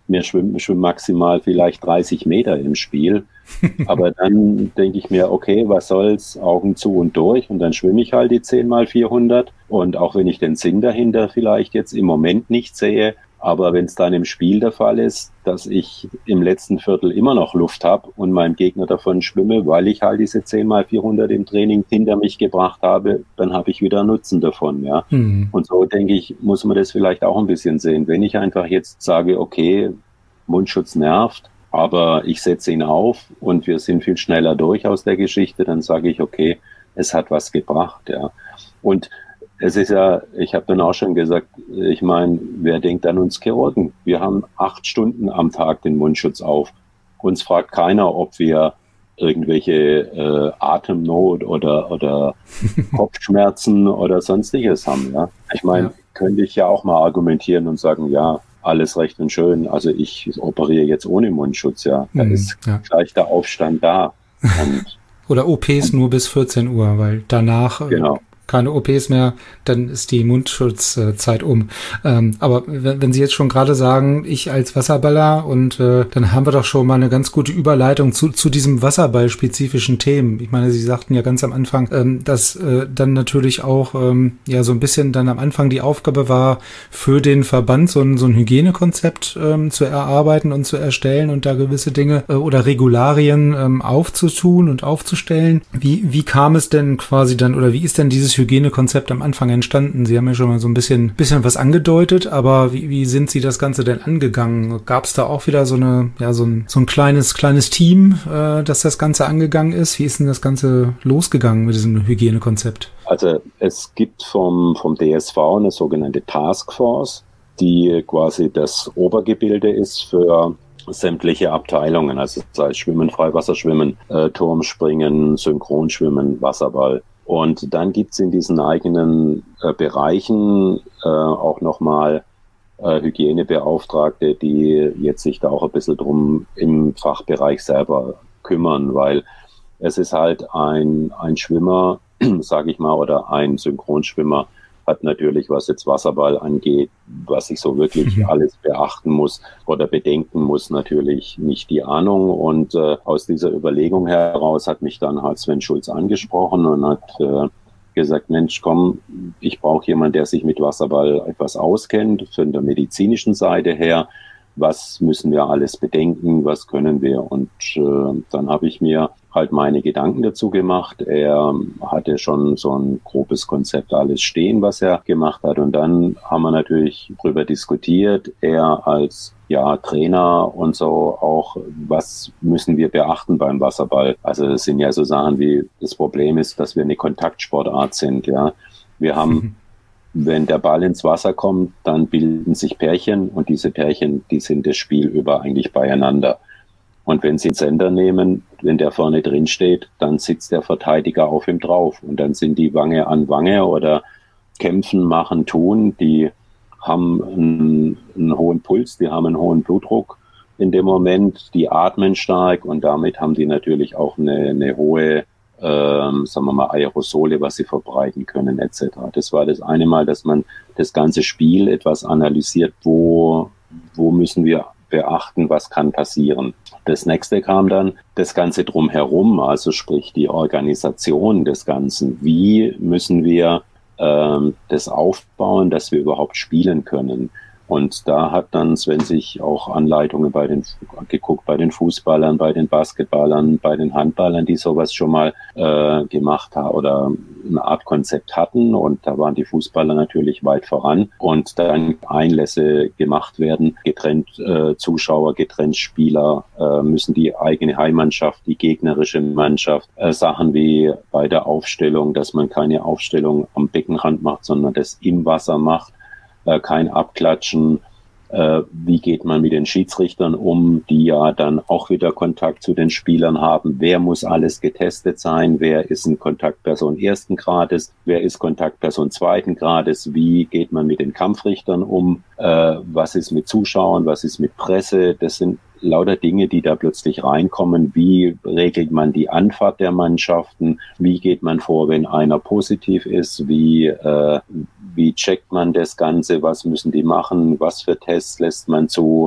wir schwimmen, schwimmen maximal vielleicht dreißig Meter im Spiel. Aber dann denke ich mir, okay, was soll's, Augen zu und durch. Und dann schwimme ich halt die zehn mal vierhundert. Und auch wenn ich den Sinn dahinter vielleicht jetzt im Moment nicht sehe, aber wenn es dann im Spiel der Fall ist, dass ich im letzten Viertel immer noch Luft habe und meinem Gegner davon schwimme, weil ich halt diese zehn mal vierhundert im Training hinter mich gebracht habe, dann habe ich wieder Nutzen davon, ja. Mhm. Und so, denke ich, muss man das vielleicht auch ein bisschen sehen. Wenn ich einfach jetzt sage, okay, Mundschutz nervt, aber ich setze ihn auf und wir sind viel schneller durch aus der Geschichte, dann sage ich, okay, es hat was gebracht, ja. Und es ist ja, ich habe dann auch schon gesagt, ich meine, wer denkt an uns Chirurgen? Wir haben acht Stunden am Tag den Mundschutz auf. Uns fragt keiner, ob wir irgendwelche äh, Atemnot oder oder Kopfschmerzen oder sonstiges haben. Ja, ich meine, ja. könnte ich ja auch mal argumentieren und sagen, ja, alles recht und schön. Also ich operiere jetzt ohne Mundschutz. Ja, da mhm, ist ja. gleich der Aufstand da. Und, oder O Ps nur bis vierzehn Uhr, weil danach genau. keine O Ps mehr, dann ist die Mundschutzzeit um. Ähm, aber wenn, wenn Sie jetzt schon gerade sagen, ich als Wasserballer, und äh, dann haben wir doch schon mal eine ganz gute Überleitung zu, zu diesem Wasserball-spezifischen Themen. Ich meine, Sie sagten ja ganz am Anfang, ähm, dass äh, dann natürlich auch ähm, ja so ein bisschen dann am Anfang die Aufgabe war, für den Verband so ein, so ein Hygienekonzept ähm, zu erarbeiten und zu erstellen und da gewisse Dinge äh, oder Regularien ähm, aufzutun und aufzustellen. Wie, wie kam es denn quasi dann, oder wie ist denn dieses Hygienekonzept am Anfang entstanden? Sie haben ja schon mal so ein bisschen bisschen was angedeutet, aber wie, wie sind Sie das Ganze denn angegangen? Gab es da auch wieder so eine ja so ein so ein kleines kleines Team, äh, das das Ganze angegangen ist? Wie ist denn das Ganze losgegangen mit diesem Hygienekonzept? Also es gibt vom vom D S V eine sogenannte Taskforce, die quasi das Obergebilde ist für sämtliche Abteilungen, also sei es Schwimmen, Freiwasserschwimmen, äh, Turmspringen, Synchronschwimmen, Wasserball. Und dann gibt's in diesen eigenen äh, Bereichen äh, auch nochmal äh, Hygienebeauftragte, die jetzt sich da auch ein bisschen drum im Fachbereich selber kümmern, weil es ist halt ein, ein Schwimmer, sage ich mal, oder ein Synchronschwimmer hat natürlich, was jetzt Wasserball angeht, was ich so wirklich mhm. alles beachten muss oder bedenken muss, natürlich nicht die Ahnung. Und äh, aus dieser Überlegung heraus hat mich dann halt Sven Schulz angesprochen und hat äh, gesagt, Mensch, komm, ich brauche jemanden, der sich mit Wasserball etwas auskennt, von der medizinischen Seite her. Was müssen wir alles bedenken? Was können wir? Und äh, dann habe ich mir halt meine Gedanken dazu gemacht. Er hatte schon so ein grobes Konzept alles stehen, was er gemacht hat. Und dann haben wir natürlich drüber diskutiert. Er als ja Trainer und so auch, was müssen wir beachten beim Wasserball? Also es sind ja so Sachen wie, das Problem ist, dass wir eine Kontaktsportart sind. Ja, wir haben mhm. Wenn der Ball ins Wasser kommt, dann bilden sich Pärchen und diese Pärchen, die sind das Spiel über eigentlich beieinander. Und wenn Sie einen Sender nehmen, wenn der vorne drin steht, dann sitzt der Verteidiger auf ihm drauf und dann sind die Wange an Wange oder kämpfen, machen, tun. Die haben einen, einen hohen Puls, die haben einen hohen Blutdruck in dem Moment, die atmen stark und damit haben die natürlich auch eine, eine hohe Ähm, sagen wir mal, Aerosole, was sie verbreiten können, et cetera. Das war das eine Mal, dass man das ganze Spiel etwas analysiert, wo, wo müssen wir beachten, was kann passieren. Das nächste kam dann das Ganze drumherum, also sprich die Organisation des Ganzen. Wie müssen wir ähm, das aufbauen, dass wir überhaupt spielen können? Und da hat dann Sven sich auch Anleitungen bei den geguckt, bei den Fußballern, bei den Basketballern, bei den Handballern, die sowas schon mal äh, gemacht haben oder eine Art Konzept hatten. Und da waren die Fußballer natürlich weit voran. Und dann Einlässe gemacht werden, getrennt äh, Zuschauer, getrennt Spieler, äh, müssen die eigene Heimmannschaft, die gegnerische Mannschaft, äh, Sachen wie bei der Aufstellung, dass man keine Aufstellung am Beckenrand macht, sondern das im Wasser macht. Kein Abklatschen, äh, wie geht man mit den Schiedsrichtern um, die ja dann auch wieder Kontakt zu den Spielern haben, wer muss alles getestet sein, wer ist ein Kontaktperson ersten Grades, wer ist Kontaktperson zweiten Grades, wie geht man mit den Kampfrichtern um, äh, was ist mit Zuschauern, was ist mit Presse, das sind lauter Dinge, die da plötzlich reinkommen. Wie regelt man die Anfahrt der Mannschaften? Wie geht man vor, wenn einer positiv ist? Wie, äh, wie checkt man das Ganze? Was müssen die machen? Was für Tests lässt man zu?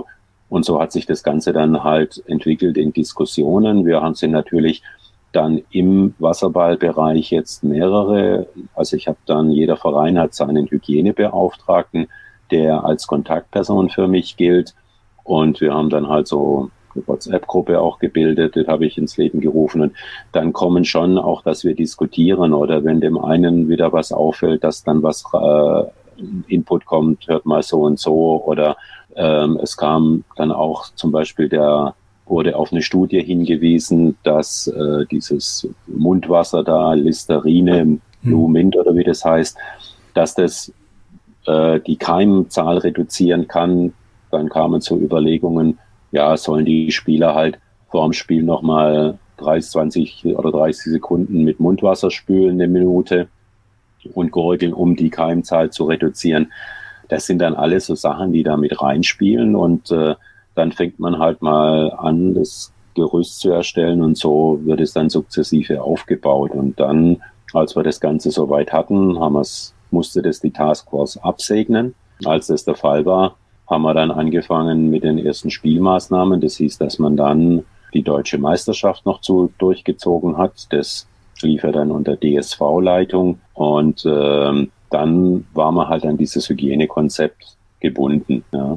Und so hat sich das Ganze dann halt entwickelt in Diskussionen. Wir haben sind natürlich dann im Wasserballbereich jetzt mehrere, also ich habe dann, jeder Verein hat seinen Hygienebeauftragten, der als Kontaktperson für mich gilt. Und wir haben dann halt so eine WhatsApp-Gruppe auch gebildet, das habe ich ins Leben gerufen. Und dann kommen schon auch, dass wir diskutieren oder wenn dem einen wieder was auffällt, dass dann was äh, Input kommt, hört mal so und so. Oder ähm, es kam dann auch zum Beispiel der wurde auf eine Studie hingewiesen, dass äh, dieses Mundwasser da, Listerine, Blue Mint oder wie das heißt, dass das äh, die Keimzahl reduzieren kann. Dann kamen so Überlegungen, ja, sollen die Spieler halt vor dem Spiel nochmal dreißig, zwanzig oder dreißig Sekunden mit Mundwasser spülen, eine Minute und gurgeln, um die Keimzahl zu reduzieren. Das sind dann alles so Sachen, die da mit reinspielen und äh, dann fängt man halt mal an, das Gerüst zu erstellen und so wird es dann sukzessive aufgebaut. Und dann, als wir das Ganze soweit hatten, haben wir's, musste das die Taskforce absegnen. Als das der Fall war, haben wir dann angefangen mit den ersten Spielmaßnahmen. Das hieß, dass man dann die deutsche Meisterschaft noch zu durchgezogen hat. Das lief ja dann unter D S V-Leitung. Und äh, dann war man halt an dieses Hygienekonzept gebunden, ja.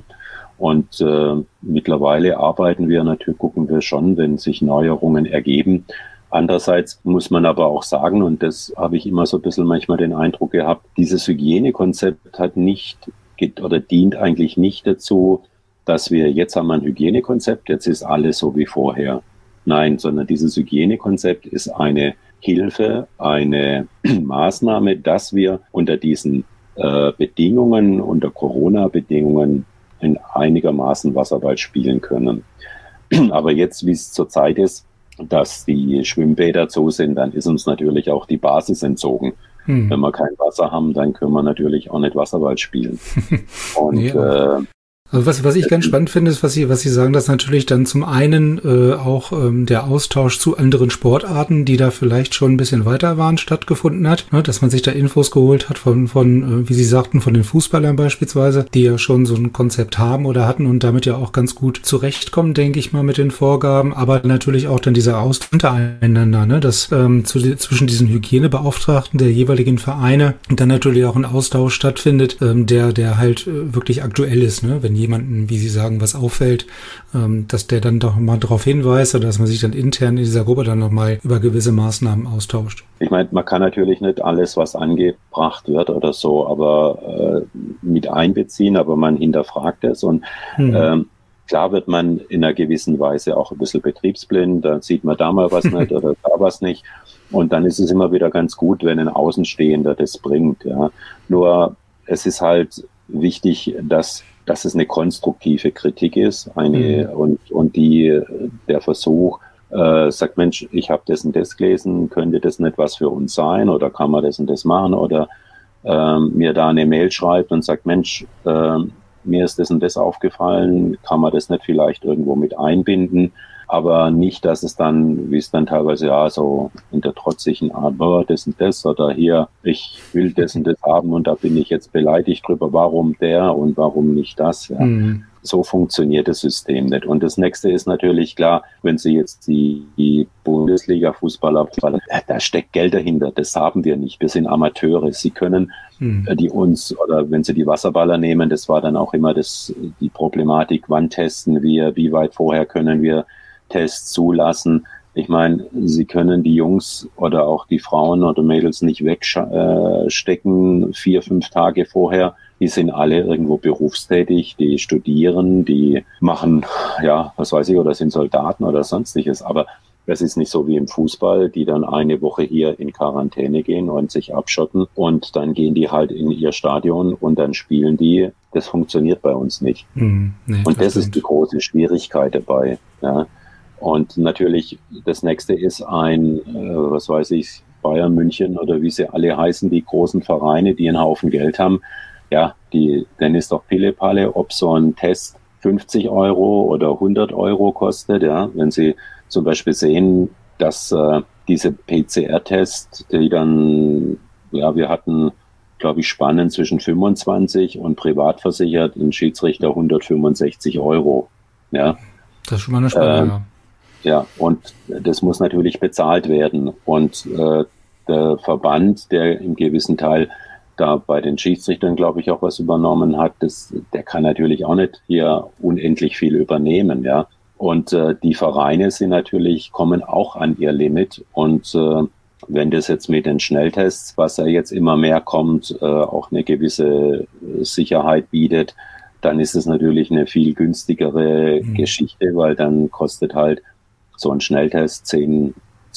Und äh, mittlerweile arbeiten wir natürlich, gucken wir schon, wenn sich Neuerungen ergeben. Andererseits muss man aber auch sagen, und das habe ich immer so ein bisschen manchmal den Eindruck gehabt, dieses Hygienekonzept hat nicht oder dient eigentlich nicht dazu, dass wir jetzt haben wir ein Hygienekonzept, jetzt ist alles so wie vorher. Nein, sondern dieses Hygienekonzept ist eine Hilfe, eine Maßnahme, dass wir unter diesen äh, Bedingungen, unter Corona-Bedingungen in einigermaßen Wasserball spielen können. Aber jetzt, wie es zurzeit ist, dass die Schwimmbäder zu sind, dann ist uns natürlich auch die Basis entzogen. Hm. Wenn wir kein Wasser haben, dann können wir natürlich auch nicht Wasserball spielen. Und ja. äh, Also was, was ich ganz spannend finde, ist, was Sie, was Sie sagen, dass natürlich dann zum einen äh, auch ähm, der Austausch zu anderen Sportarten, die da vielleicht schon ein bisschen weiter waren, stattgefunden hat, ne? Dass man sich da Infos geholt hat von, von äh, wie Sie sagten, von den Fußballern beispielsweise, die ja schon so ein Konzept haben oder hatten und damit ja auch ganz gut zurechtkommen, denke ich mal, mit den Vorgaben, aber natürlich auch dann dieser Austausch untereinander, ne? Dass ähm, zu, zwischen diesen Hygienebeauftragten der jeweiligen Vereine dann natürlich auch ein Austausch stattfindet, ähm, der, der halt äh, wirklich aktuell ist, ne? Wenn jemanden, wie Sie sagen, was auffällt, ähm, dass der dann doch mal darauf hinweist oder dass man sich dann intern in dieser Gruppe dann nochmal über gewisse Maßnahmen austauscht. Ich meine, man kann natürlich nicht alles, was angebracht wird oder so, aber äh, mit einbeziehen, aber man hinterfragt es und hm. ähm, klar wird man in einer gewissen Weise auch ein bisschen betriebsblind, da sieht man da mal was nicht oder da was nicht und dann ist es immer wieder ganz gut, wenn ein Außenstehender das bringt. Ja. Nur es ist halt wichtig, dass dass es eine konstruktive Kritik ist, eine mhm. und und die der Versuch äh, sagt, Mensch, ich habe das und das gelesen, könnte das nicht was für uns sein oder kann man das und das machen oder ähm, mir da eine Mail schreibt und sagt, Mensch, äh, mir ist das und das aufgefallen, kann man das nicht vielleicht irgendwo mit einbinden, aber nicht, dass es dann, wie es dann teilweise ja so in der trotzigen Art, oh, das und das oder hier, ich will das und das haben und da bin ich jetzt beleidigt drüber, warum der und warum nicht das. Ja. Mhm. So funktioniert das System nicht. Und das nächste ist natürlich klar, wenn Sie jetzt die, die Bundesliga-Fußballer, da steckt Geld dahinter, das haben wir nicht. Wir sind Amateure. Sie können mhm. die uns, oder wenn Sie die Wasserballer nehmen, das war dann auch immer das, die Problematik, wann testen wir, wie weit vorher können wir Tests zulassen. Ich meine, Sie können die Jungs oder auch die Frauen oder Mädels nicht wegstecken, vier, fünf Tage vorher. Die sind alle irgendwo berufstätig, die studieren, die machen, ja, was weiß ich, oder sind Soldaten oder sonstiges. Aber das ist nicht so wie im Fußball, die dann eine Woche hier in Quarantäne gehen und sich abschotten und dann gehen die halt in ihr Stadion und dann spielen die. Das funktioniert bei uns nicht. Mhm, nee, und das, das ist die große Schwierigkeit dabei, ja. Und natürlich, das nächste ist ein, äh, was weiß ich, Bayern München oder wie sie alle heißen, die großen Vereine, die einen Haufen Geld haben. Ja, die, dann ist doch Pille-Palle, ob so ein Test fünfzig Euro oder hundert Euro kostet. Ja, wenn Sie zum Beispiel sehen, dass äh, diese P C R-Tests, die dann, ja, wir hatten, glaube ich, Spannen zwischen fünfundzwanzig und privat versichert, ein Schiedsrichter hundertfünfundsechzig Euro. Ja. Das ist schon mal eine Spanne, äh, ja. Ja, und das muss natürlich bezahlt werden. Und äh, der Verband, der im gewissen Teil da bei den Schiedsrichtern, glaube ich, auch was übernommen hat, das, der kann natürlich auch nicht hier unendlich viel übernehmen, ja. Und äh, die Vereine sind natürlich, kommen auch an ihr Limit. Und äh, wenn das jetzt mit den Schnelltests, was ja jetzt immer mehr kommt, äh, auch eine gewisse Sicherheit bietet, dann ist es natürlich eine viel günstigere mhm. Geschichte, weil dann kostet halt so ein Schnelltest zehn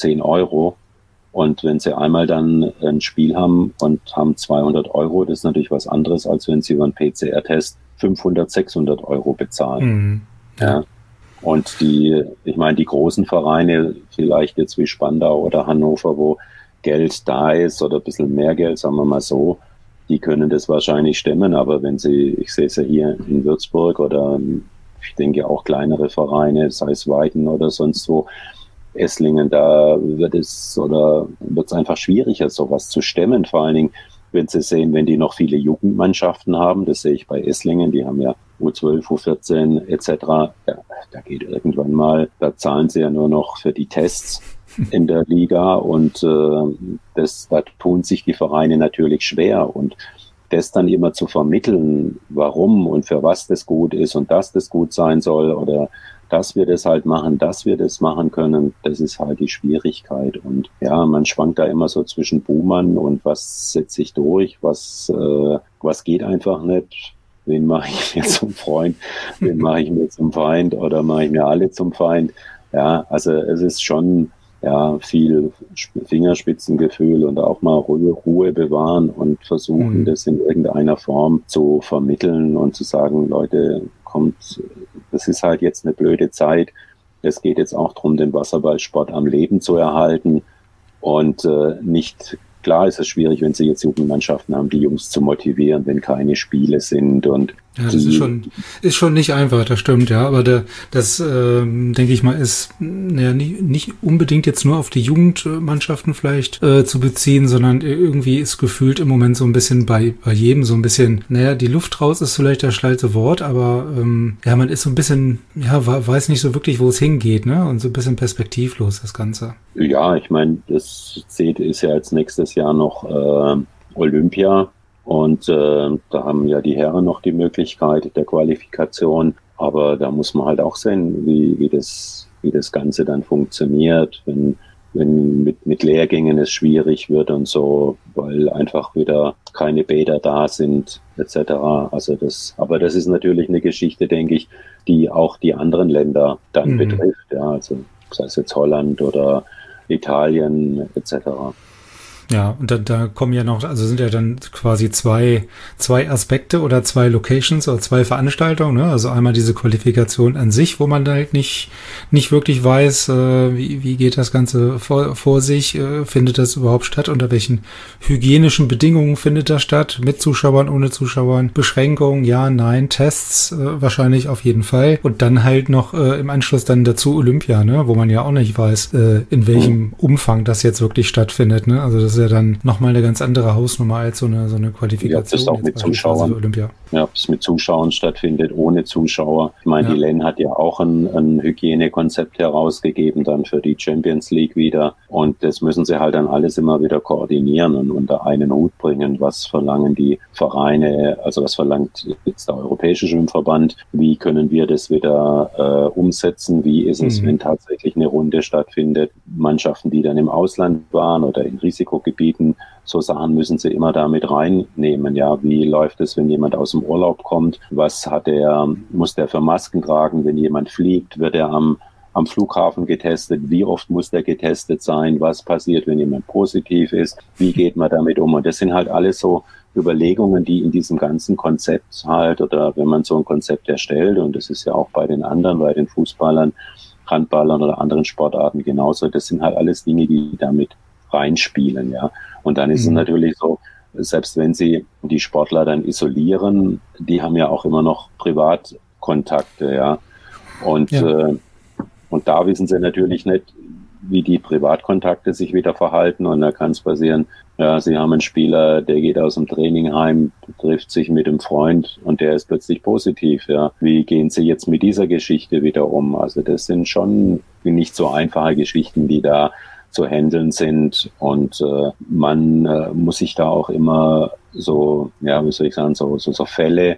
Euro. Und wenn sie einmal dann ein Spiel haben und haben zweihundert Euro, das ist natürlich was anderes, als wenn sie über einen P C R-Test fünfhundert, sechshundert Euro bezahlen. Mhm. Ja. Ja. Und die, ich meine, die großen Vereine, vielleicht jetzt wie Spandau oder Hannover, wo Geld da ist oder ein bisschen mehr Geld, sagen wir mal so, die können das wahrscheinlich stemmen. Aber wenn sie, ich sehe es ja hier in Würzburg oder ich denke auch kleinere Vereine, sei es Weiden oder sonst wo, Esslingen, da wird es oder wird es einfach schwieriger, sowas zu stemmen. Vor allen Dingen, wenn Sie sehen, wenn die noch viele Jugendmannschaften haben, das sehe ich bei Esslingen, die haben ja U zwölf, U vierzehn et cetera. Ja, da geht irgendwann mal, da zahlen sie ja nur noch für die Tests in der Liga und äh, das, da tun sich die Vereine natürlich schwer und das dann immer zu vermitteln, warum und für was das gut ist und dass das gut sein soll oder dass wir das halt machen, dass wir das machen können, das ist halt die Schwierigkeit. Und ja, man schwankt da immer so zwischen Boomern und was setzt sich durch, was, äh, was geht einfach nicht. Wen mache ich mir zum Freund, wen mache ich mir zum Feind oder mache ich mir alle zum Feind. Ja, also es ist schon ja viel Fingerspitzengefühl und auch mal Ruhe, Ruhe bewahren und versuchen, mhm. das in irgendeiner Form zu vermitteln und zu sagen, Leute, kommt, das ist halt jetzt eine blöde Zeit. Es geht jetzt auch darum, den Wasserballsport am Leben zu erhalten und äh, nicht, klar ist es schwierig, wenn Sie jetzt Jugendmannschaften haben, die Jungs zu motivieren, wenn keine Spiele sind und ja, das ist schon, ist schon nicht einfach, das stimmt, ja, aber der, das, ähm, denke ich mal, ist ja, nicht, nicht unbedingt jetzt nur auf die Jugendmannschaften vielleicht äh, zu beziehen, sondern irgendwie ist gefühlt im Moment so ein bisschen bei, bei jedem so ein bisschen, naja, die Luft raus ist vielleicht das schlechte Wort, aber ähm, ja, man ist so ein bisschen, ja, weiß nicht so wirklich, wo es hingeht, ne, und so ein bisschen perspektivlos, das Ganze. Ja, ich meine, das ist ja als nächstes Jahr noch äh, Olympia. Und äh, da haben ja die Herren noch die Möglichkeit der Qualifikation. Aber da muss man halt auch sehen, wie, wie, das, wie das Ganze dann funktioniert, wenn, wenn mit, mit Lehrgängen es schwierig wird und so, weil einfach wieder keine Bäder da sind et cetera. Also das, aber das ist natürlich eine Geschichte, denke ich, die auch die anderen Länder dann mhm. betrifft. Ja, also sei es jetzt Holland oder Italien et cetera. Ja, und da, da kommen ja noch, also sind ja dann quasi zwei, zwei Aspekte oder zwei Locations oder zwei Veranstaltungen, ne? Also einmal diese Qualifikation an sich, wo man halt nicht, nicht wirklich weiß, äh, wie, wie geht das Ganze vor, vor sich, äh, findet das überhaupt statt, unter welchen hygienischen Bedingungen findet das statt, mit Zuschauern, ohne Zuschauern, Beschränkungen, ja, nein, Tests, äh, wahrscheinlich auf jeden Fall. Und dann halt noch äh, im Anschluss dann dazu Olympia, ne? Wo man ja auch nicht weiß, äh, in welchem Umfang das jetzt wirklich stattfindet, ne? Also das ist ja dann nochmal eine ganz andere Hausnummer als so eine, so eine Qualifikation. Ja, das auch mit Zuschauern. Olympia. Ja, ob es mit Zuschauern stattfindet, ohne Zuschauer. Ich meine, ja. Die L E N hat ja auch ein, ein Hygienekonzept herausgegeben, dann für die Champions League wieder. Und das müssen sie halt dann alles immer wieder koordinieren und unter einen Hut bringen. Was verlangen die Vereine, also was verlangt jetzt der Europäische Schwimmverband? Wie können wir das wieder äh, umsetzen? Wie ist es, mhm. wenn tatsächlich eine Runde stattfindet? Mannschaften, die dann im Ausland waren oder in Risikogebieten, so Sachen müssen sie immer da mit reinnehmen. Ja, wie läuft es, wenn jemand aus dem Urlaub kommt? Was hat er, muss der für Masken tragen? Wenn jemand fliegt, wird er am, am Flughafen getestet? Wie oft muss der getestet sein? Was passiert, wenn jemand positiv ist? Wie geht man damit um? Und das sind halt alles so Überlegungen, die in diesem ganzen Konzept halt, oder wenn man so ein Konzept erstellt, und das ist ja auch bei den anderen, bei den Fußballern, Handballern oder anderen Sportarten genauso, das sind halt alles Dinge, die damit reinspielen, ja. Und dann ist mhm. es natürlich so, selbst wenn sie die Sportler dann isolieren, die haben ja auch immer noch Privatkontakte, ja. Und, ja. Äh, und da wissen sie natürlich nicht, wie die Privatkontakte sich wieder verhalten. Und da kann es passieren, ja, Sie haben einen Spieler, der geht aus dem Training heim, trifft sich mit einem Freund und der ist plötzlich positiv. Ja, wie gehen Sie jetzt mit dieser Geschichte wieder um? Also das sind schon nicht so einfache Geschichten, die da zu handeln sind. Und äh, man äh, muss sich da auch immer so, ja, wie soll ich sagen, so, so, so Fälle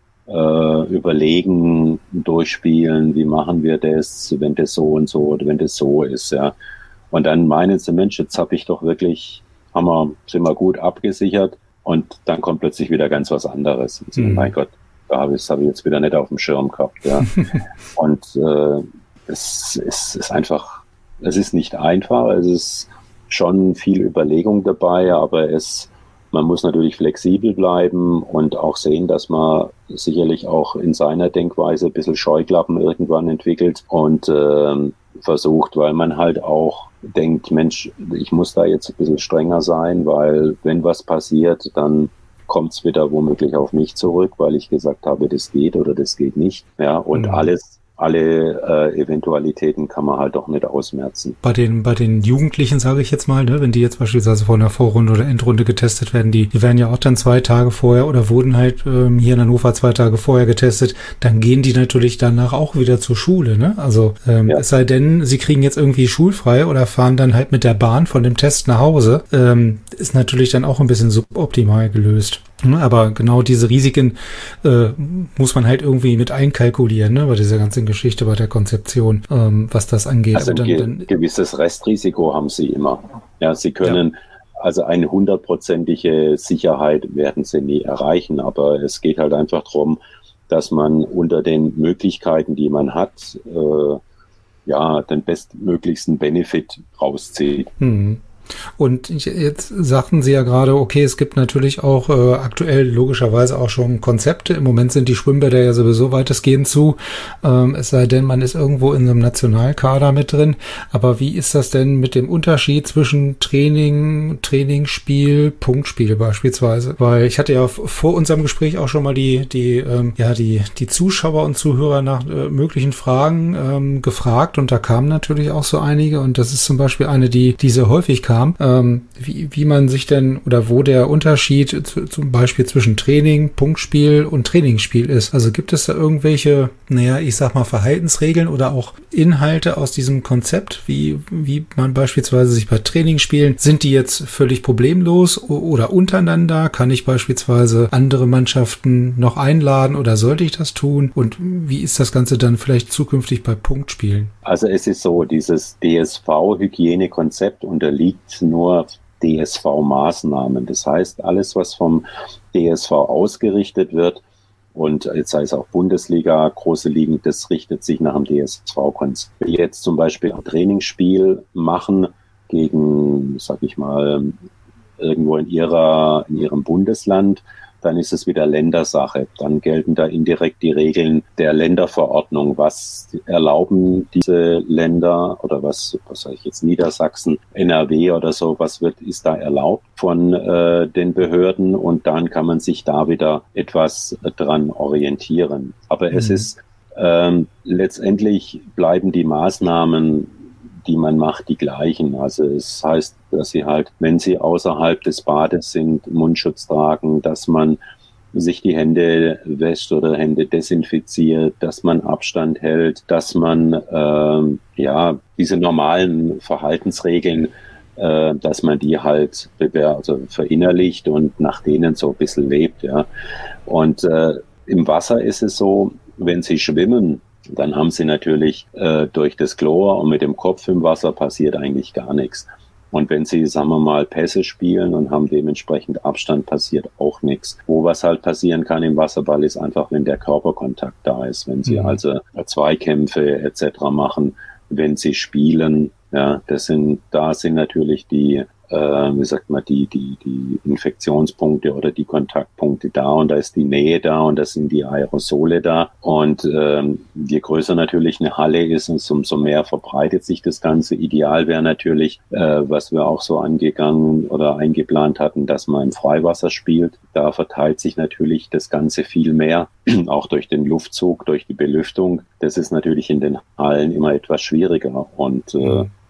äh, überlegen, durchspielen, wie machen wir das, wenn das so und so oder wenn das so ist, ja. Und dann meinen sie, Mensch, jetzt habe ich doch wirklich, haben wir, sind wir gut abgesichert und dann kommt plötzlich wieder ganz was anderes. Und so, mhm. Mein Gott, da habe ich es hab ich jetzt wieder nicht auf dem Schirm gehabt, ja. Und äh, es, es ist einfach, es ist nicht einfach, es ist schon viel Überlegung dabei, aber es man muss natürlich flexibel bleiben und auch sehen, dass man sicherlich auch in seiner Denkweise ein bisschen Scheuklappen irgendwann entwickelt und äh, versucht, weil man halt auch denkt, Mensch, ich muss da jetzt ein bisschen strenger sein, weil wenn was passiert, dann kommt es wieder womöglich auf mich zurück, weil ich gesagt habe, das geht oder das geht nicht. Ja, und mhm. alles Alle äh, Eventualitäten kann man halt doch nicht ausmerzen. Bei den bei den Jugendlichen, sage ich jetzt mal, ne, wenn die jetzt beispielsweise vor einer Vorrunde oder Endrunde getestet werden, die, die werden ja auch dann zwei Tage vorher oder wurden halt ähm, hier in Hannover zwei Tage vorher getestet, dann gehen die natürlich danach auch wieder zur Schule, ne? Also ähm, ja. Es sei denn, sie kriegen jetzt irgendwie schulfrei oder fahren dann halt mit der Bahn von dem Test nach Hause, ähm, ist natürlich dann auch ein bisschen suboptimal gelöst. Aber genau diese Risiken äh, muss man halt irgendwie mit einkalkulieren, ne, bei dieser ganzen Geschichte, bei der Konzeption, ähm, was das angeht. Also ein dann, ge- dann, gewisses Restrisiko haben sie immer. Ja, sie können, ja. also eine hundertprozentige Sicherheit werden sie nie erreichen, aber es geht halt einfach darum, dass man unter den Möglichkeiten, die man hat, äh, ja, den bestmöglichsten Benefit rauszieht. Mhm. Und jetzt sagten Sie ja gerade, okay, es gibt natürlich auch äh, aktuell logischerweise auch schon Konzepte. Im Moment sind die Schwimmbäder ja sowieso weitestgehend zu. Ähm, es sei denn, man ist irgendwo in einem Nationalkader mit drin. Aber wie ist das denn mit dem Unterschied zwischen Training, Trainingsspiel, Punktspiel beispielsweise? Weil ich hatte ja vor unserem Gespräch auch schon mal die, die, ähm, ja, die, die Zuschauer und Zuhörer nach äh, möglichen Fragen ähm, gefragt und da kamen natürlich auch so einige und das ist zum Beispiel eine, die, die sehr häufig kam. Ähm, wie, wie man sich denn oder wo der Unterschied zu, zum Beispiel zwischen Training, Punktspiel und Trainingsspiel ist. Also gibt es da irgendwelche, naja, ich sag mal Verhaltensregeln oder auch Inhalte aus diesem Konzept, wie, wie man beispielsweise sich bei Trainingsspielen, sind die jetzt völlig problemlos oder untereinander? Kann ich beispielsweise andere Mannschaften noch einladen oder sollte ich das tun? Und wie ist das Ganze dann vielleicht zukünftig bei Punktspielen? Also es ist so, dieses D S V-Hygienekonzept unterliegt nur D S V-Maßnahmen. Das heißt, alles, was vom D S V ausgerichtet wird, und jetzt sei es auch Bundesliga, große Ligen, das richtet sich nach dem D S V-Konzept. Wenn wir jetzt zum Beispiel ein Trainingsspiel machen gegen, sag ich mal, irgendwo in ihrer, in ihrem Bundesland, dann ist es wieder Ländersache. Dann gelten da indirekt die Regeln der Länderverordnung. Was erlauben diese Länder oder was, was sage ich jetzt, Niedersachsen, N R W oder so, was wird, ist da erlaubt von äh, den Behörden? Und dann kann man sich da wieder etwas dran orientieren. Aber mhm. es ist ähm, letztendlich bleiben die Maßnahmen, die man macht, die gleichen. Also es heißt, dass sie halt, wenn sie außerhalb des Bades sind, Mundschutz tragen, dass man sich die Hände wäscht oder Hände desinfiziert, dass man Abstand hält, dass man ähm, ja diese normalen Verhaltensregeln, äh, dass man die halt also verinnerlicht und nach denen so ein bisschen lebt. Ja. Und äh, im Wasser ist es so, wenn sie schwimmen, dann haben sie natürlich äh, durch das Chlor und mit dem Kopf im Wasser passiert eigentlich gar nichts. Und wenn sie, sagen wir mal, Pässe spielen und haben dementsprechend Abstand, passiert auch nichts. Wo was halt passieren kann im Wasserball ist einfach, wenn der Körperkontakt da ist, wenn sie mhm. also Zweikämpfe et cetera machen, wenn sie spielen. Ja, das sind, da sind natürlich die, äh, wie sagt man, die, die, die Infektionspunkte oder die Kontaktpunkte da und da ist die Nähe da und da sind die Aerosole da. Und ähm, je größer natürlich eine Halle ist, umso mehr verbreitet sich das Ganze. Ideal wäre natürlich, äh, was wir auch so angegangen oder eingeplant hatten, dass man im Freiwasser spielt. Da verteilt sich natürlich das Ganze viel mehr, auch durch den Luftzug, durch die Belüftung. Das ist natürlich in den Hallen immer etwas schwieriger und äh,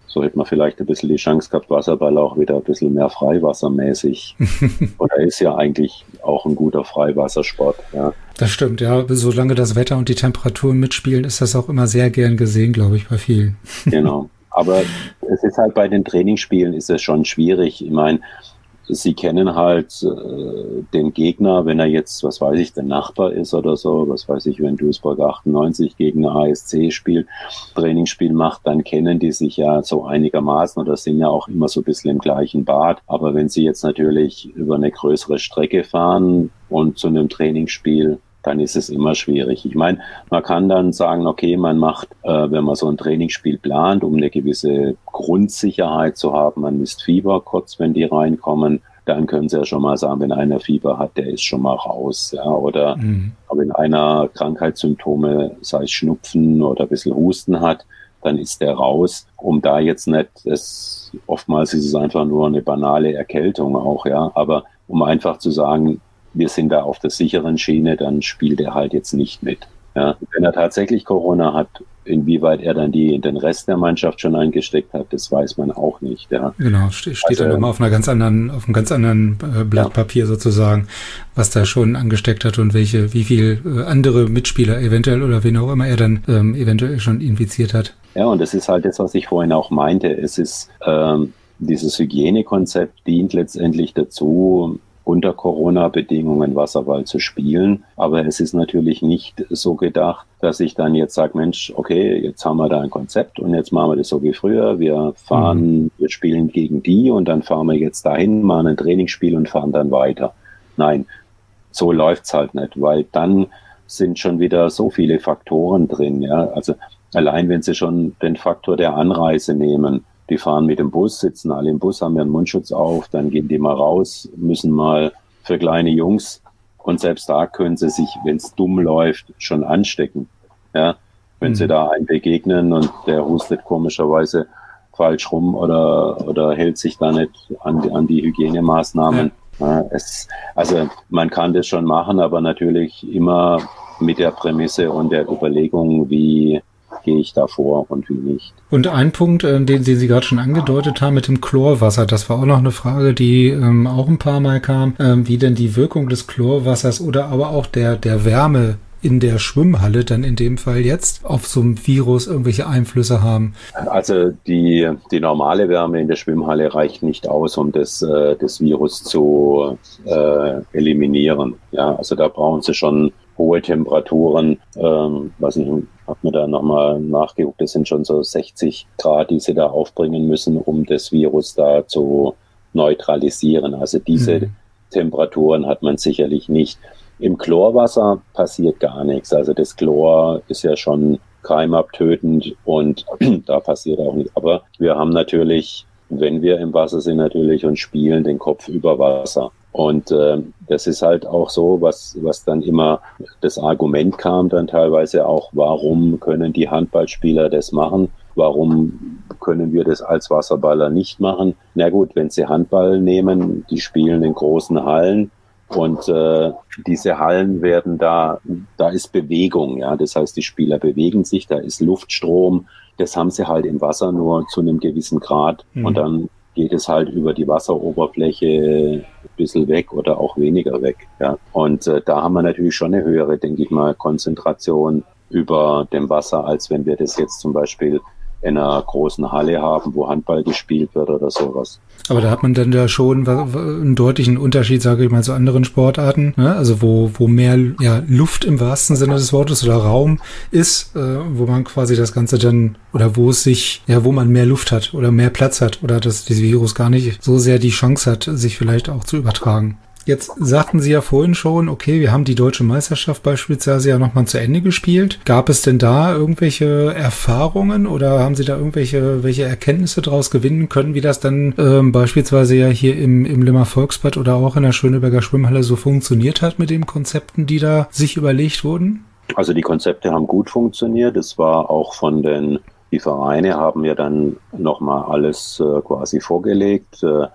So hätte man vielleicht ein bisschen die Chance gehabt, Wasserball auch wieder ein bisschen mehr freiwassermäßig. Und er ist ja eigentlich auch ein guter Freiwassersport. Ja. Das stimmt, ja. Solange das Wetter und die Temperaturen mitspielen, ist das auch immer sehr gern gesehen, glaube ich, bei vielen. Genau. Aber es ist halt bei den Trainingsspielen ist es schon schwierig. Ich meine, sie kennen halt äh, den Gegner, wenn er jetzt, was weiß ich, der Nachbar ist oder so, was weiß ich, wenn Duisburg achtundneunzig gegen A S C spielt, Trainingsspiel macht, dann kennen die sich ja so einigermaßen oder sind ja auch immer so ein bisschen im gleichen Bad. Aber wenn sie jetzt natürlich über eine größere Strecke fahren und zu einem Trainingsspiel, dann ist es immer schwierig. Ich meine, man kann dann sagen, okay, man macht, äh, wenn man so ein Trainingsspiel plant, um eine gewisse Grundsicherheit zu haben, man misst Fieber kurz, wenn die reinkommen, dann können sie ja schon mal sagen, wenn einer Fieber hat, der ist schon mal raus. Ja, oder mhm. wenn einer Krankheitssymptome, sei es Schnupfen oder ein bisschen Husten hat, dann ist der raus. Um da jetzt nicht, es, oftmals ist es einfach nur eine banale Erkältung auch, ja, aber um einfach zu sagen, wir sind da auf der sicheren Schiene, dann spielt er halt jetzt nicht mit. Ja. Wenn er tatsächlich Corona hat, inwieweit er dann die, den Rest der Mannschaft schon eingesteckt hat, das weiß man auch nicht. Ja. Genau, steht also, dann immer auf einer ganz anderen, auf einem ganz anderen äh, Blatt ja. Papier sozusagen, was da schon angesteckt hat und welche, wie viel äh, andere Mitspieler eventuell oder wen auch immer er dann ähm, eventuell schon infiziert hat. Ja, und das ist halt das, was ich vorhin auch meinte. Es ist ähm, dieses Hygienekonzept dient letztendlich dazu, unter Corona-Bedingungen Wasserball zu spielen. Aber es ist natürlich nicht so gedacht, dass ich dann jetzt sage, Mensch, okay, jetzt haben wir da ein Konzept und jetzt machen wir das so wie früher. Wir fahren, mhm. wir spielen gegen die und dann fahren wir jetzt dahin, machen ein Trainingsspiel und fahren dann weiter. Nein, so läuft's halt nicht, weil dann sind schon wieder so viele Faktoren drin. Ja, also allein wenn Sie schon den Faktor der Anreise nehmen, die fahren mit dem Bus, sitzen alle im Bus, haben ihren Mundschutz auf, dann gehen die mal raus, müssen mal für kleine Jungs und selbst da können sie sich, wenn es dumm läuft, schon anstecken. Ja, wenn mhm. sie da einen begegnen und der hustet komischerweise falsch rum oder oder hält sich da nicht an, an die Hygienemaßnahmen. Ja. Ja, es, also man kann das schon machen, aber natürlich immer mit der Prämisse und der Überlegung, wie gehe ich da vor und wie nicht. Und ein Punkt, den, den Sie gerade schon angedeutet haben mit dem Chlorwasser, das war auch noch eine Frage, die ähm, auch ein paar Mal kam, ähm, wie denn die Wirkung des Chlorwassers oder aber auch der, der Wärme in der Schwimmhalle dann in dem Fall jetzt auf so ein Virus irgendwelche Einflüsse haben? Also die, die normale Wärme in der Schwimmhalle reicht nicht aus, um das, äh, das Virus zu äh, eliminieren. Ja, also da brauchen Sie schon hohe Temperaturen, ähm, weiß nicht, hat mir da nochmal nachgeguckt, das sind schon so sechzig Grad, die sie da aufbringen müssen, um das Virus da zu neutralisieren. Also diese mhm. Temperaturen hat man sicherlich nicht. Im Chlorwasser passiert gar nichts. Also das Chlor ist ja schon keimabtötend und da passiert auch nichts. Aber wir haben natürlich, wenn wir im Wasser sind natürlich und spielen, den Kopf über Wasser. Und äh, das ist halt auch so, was was dann immer das Argument kam dann teilweise auch, warum können die Handballspieler das machen? Warum können wir das als Wasserballer nicht machen? Na gut, wenn sie Handball nehmen, die spielen in großen Hallen und äh, diese Hallen werden da, da ist Bewegung, ja, das heißt, die Spieler bewegen sich, da ist Luftstrom, das haben sie halt im Wasser nur zu einem gewissen Grad mhm. und dann geht es halt über die Wasseroberfläche ein bisschen weg oder auch weniger weg. Ja. Und äh, da haben wir natürlich schon eine höhere, denke ich mal, Konzentration über dem Wasser, als wenn wir das jetzt zum Beispiel in einer großen Halle haben, wo Handball gespielt wird oder sowas. Aber da hat man dann da schon einen deutlichen Unterschied, sage ich mal, zu anderen Sportarten, ne? Also wo wo mehr ja, Luft im wahrsten Sinne des Wortes oder Raum ist, äh, wo man quasi das Ganze dann, oder wo es sich, ja, wo man mehr Luft hat oder mehr Platz hat oder dass dieses Virus gar nicht so sehr die Chance hat, sich vielleicht auch zu übertragen. Jetzt sagten Sie ja vorhin schon, okay, wir haben die Deutsche Meisterschaft beispielsweise ja nochmal zu Ende gespielt. Gab es denn da irgendwelche Erfahrungen oder haben Sie da irgendwelche welche Erkenntnisse daraus gewinnen können, wie das dann ähm, beispielsweise ja hier im, im Limmer Volksbad oder auch in der Schöneberger Schwimmhalle so funktioniert hat mit den Konzepten, die da sich überlegt wurden? Also die Konzepte haben gut funktioniert. Es war auch von den, die Vereine haben ja dann nochmal alles äh, quasi vorgelegt, äh,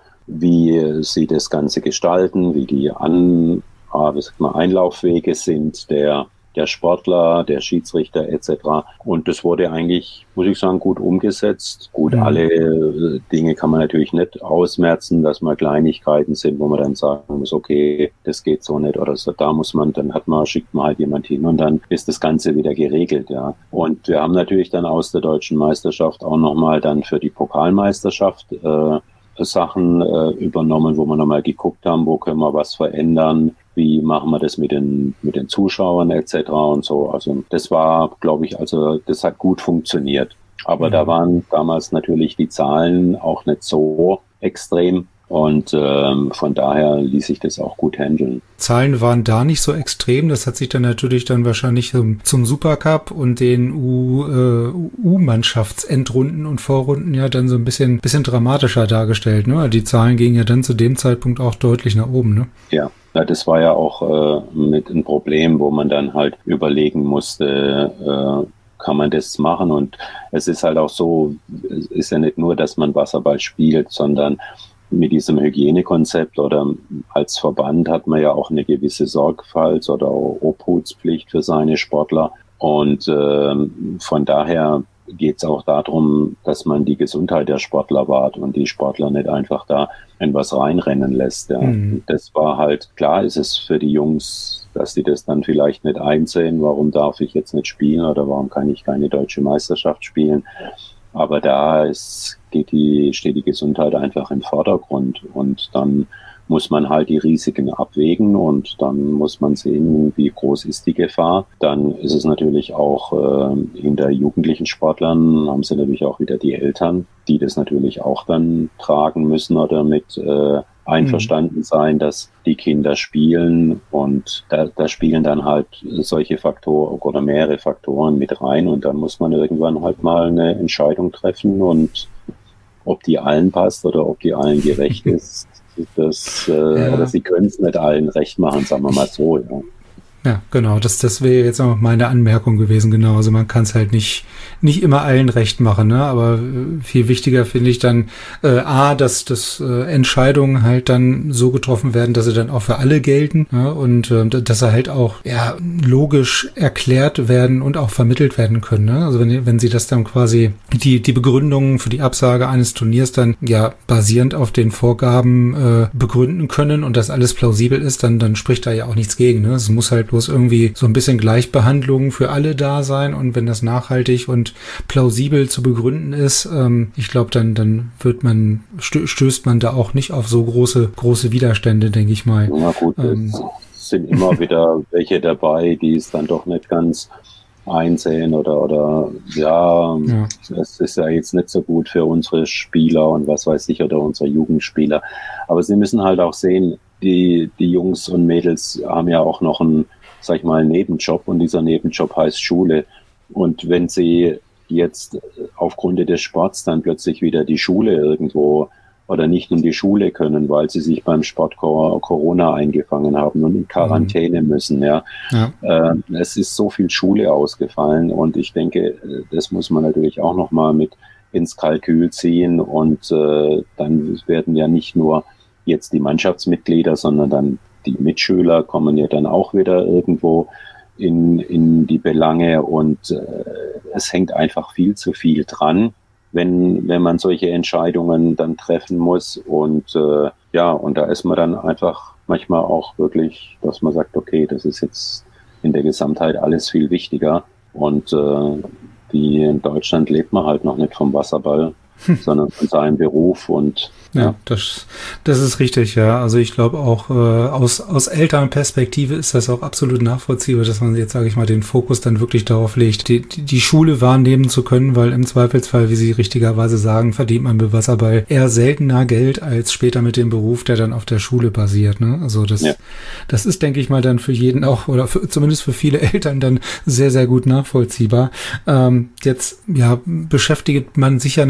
wie sie das Ganze gestalten, wie die An, äh, wie sagt man, Einlaufwege sind der der Sportler, der Schiedsrichter et cetera. Und das wurde eigentlich, muss ich sagen, gut umgesetzt. Gut, mhm. alle äh, Dinge kann man natürlich nicht ausmerzen, dass mal Kleinigkeiten sind, wo man dann sagen muss, okay, das geht so nicht oder so. Da muss man, dann hat man, schickt man halt jemand hin und dann ist das Ganze wieder geregelt, ja. Und wir haben natürlich dann aus der deutschen Meisterschaft auch nochmal dann für die Pokalmeisterschaft äh, Sachen äh, übernommen, wo wir nochmal geguckt haben, wo können wir was verändern, wie machen wir das mit den mit den Zuschauern et cetera und so. Also das war, glaube ich, also das hat gut funktioniert. Aber mhm. da waren damals natürlich die Zahlen auch nicht so extrem. Und ähm, von daher ließ sich das auch gut handeln. Zahlen waren da nicht so extrem. Das hat sich dann natürlich dann wahrscheinlich zum, zum Supercup und den U, äh, U-Mannschaftsendrunden und Vorrunden ja dann so ein bisschen bisschen dramatischer dargestellt. Ne? Die Zahlen gingen ja dann zu dem Zeitpunkt auch deutlich nach oben. Ne? Ja. Ja, das war ja auch äh, mit ein Problem, wo man dann halt überlegen musste, äh, kann man das machen? Und es ist halt auch so, es ist ja nicht nur, dass man Wasserball spielt, sondern mit diesem Hygienekonzept oder als Verband hat man ja auch eine gewisse Sorgfalts- oder Obhutspflicht für seine Sportler. Und äh, von daher geht es auch darum, dass man die Gesundheit der Sportler wahrt und die Sportler nicht einfach da in was reinrennen lässt. Ja. Mhm. Das war halt, klar ist es für die Jungs, dass die das dann vielleicht nicht einsehen, warum darf ich jetzt nicht spielen oder warum kann ich keine deutsche Meisterschaft spielen. Aber da ist, geht die, steht die Gesundheit einfach im Vordergrund und dann muss man halt die Risiken abwägen und dann muss man sehen, wie groß ist die Gefahr. Dann ist es natürlich auch äh, hinter jugendlichen Sportlern haben sie natürlich auch wieder die Eltern, die das natürlich auch dann tragen müssen oder mit äh, einverstanden mhm. sein, dass die Kinder spielen und da, da spielen dann halt solche Faktoren oder mehrere Faktoren mit rein und dann muss man irgendwann halt mal eine Entscheidung treffen und ob die allen passt oder ob die allen gerecht ist, das, äh, ja. oder sie können es nicht allen recht machen, sagen wir mal so. Ja. Ja, genau, das, das wäre jetzt auch meine Anmerkung gewesen, genau. Also man kann es halt nicht, nicht immer allen recht machen, ne? Aber äh, viel wichtiger finde ich dann, äh, A, dass, dass äh, Entscheidungen halt dann so getroffen werden, dass sie dann auch für alle gelten, ja? Und äh, dass sie halt auch ja logisch erklärt werden und auch vermittelt werden können, ne? Also wenn, wenn sie das dann quasi, die, die Begründungen für die Absage eines Turniers dann ja basierend auf den Vorgaben äh, begründen können und das alles plausibel ist, dann, dann spricht da ja auch nichts gegen, ne? Es muss halt bloß irgendwie so ein bisschen Gleichbehandlung für alle da sein und wenn das nachhaltig und plausibel zu begründen ist, ähm, ich glaube, dann dann wird man stö- stößt man da auch nicht auf so große große Widerstände, denke ich mal. Na gut, ähm, es sind immer wieder welche dabei, die es dann doch nicht ganz einsehen oder oder ja, ja, das ist ja jetzt nicht so gut für unsere Spieler und was weiß ich oder unsere Jugendspieler. Aber sie müssen halt auch sehen, die die Jungs und Mädels haben ja auch noch einen, sag ich mal, einen Nebenjob und dieser Nebenjob heißt Schule. Und wenn sie jetzt aufgrund des Sports dann plötzlich wieder die Schule irgendwo oder nicht in die Schule können, weil sie sich beim Sport Corona eingefangen haben und in Quarantäne mhm. müssen, ja. ja. Äh, es ist so viel Schule ausgefallen und ich denke, das muss man natürlich auch nochmal mit ins Kalkül ziehen und äh, dann werden ja nicht nur jetzt die Mannschaftsmitglieder, sondern dann die Mitschüler kommen ja dann auch wieder irgendwo in, in die Belange und äh, es hängt einfach viel zu viel dran, wenn, wenn man solche Entscheidungen dann treffen muss und äh, ja, und da ist man dann einfach manchmal auch wirklich, dass man sagt, okay, das ist jetzt in der Gesamtheit alles viel wichtiger und äh, die in Deutschland lebt man halt noch nicht vom Wasserball, hm. sondern von seinem Beruf und Ja, ja, das, das ist richtig, ja. Also ich glaube auch äh, aus, aus Elternperspektive ist das auch absolut nachvollziehbar, dass man jetzt, sage ich mal, den Fokus dann wirklich darauf legt, die, die, die Schule wahrnehmen zu können, weil im Zweifelsfall, wie Sie richtigerweise sagen, verdient man mit Wasserball eher seltener Geld als später mit dem Beruf, der dann auf der Schule basiert. Ne? Also das, ja. das ist, denke ich mal, dann für jeden auch, oder für, zumindest für viele Eltern dann sehr, sehr gut nachvollziehbar. Ähm, jetzt ja beschäftigt man sich ja natürlich auch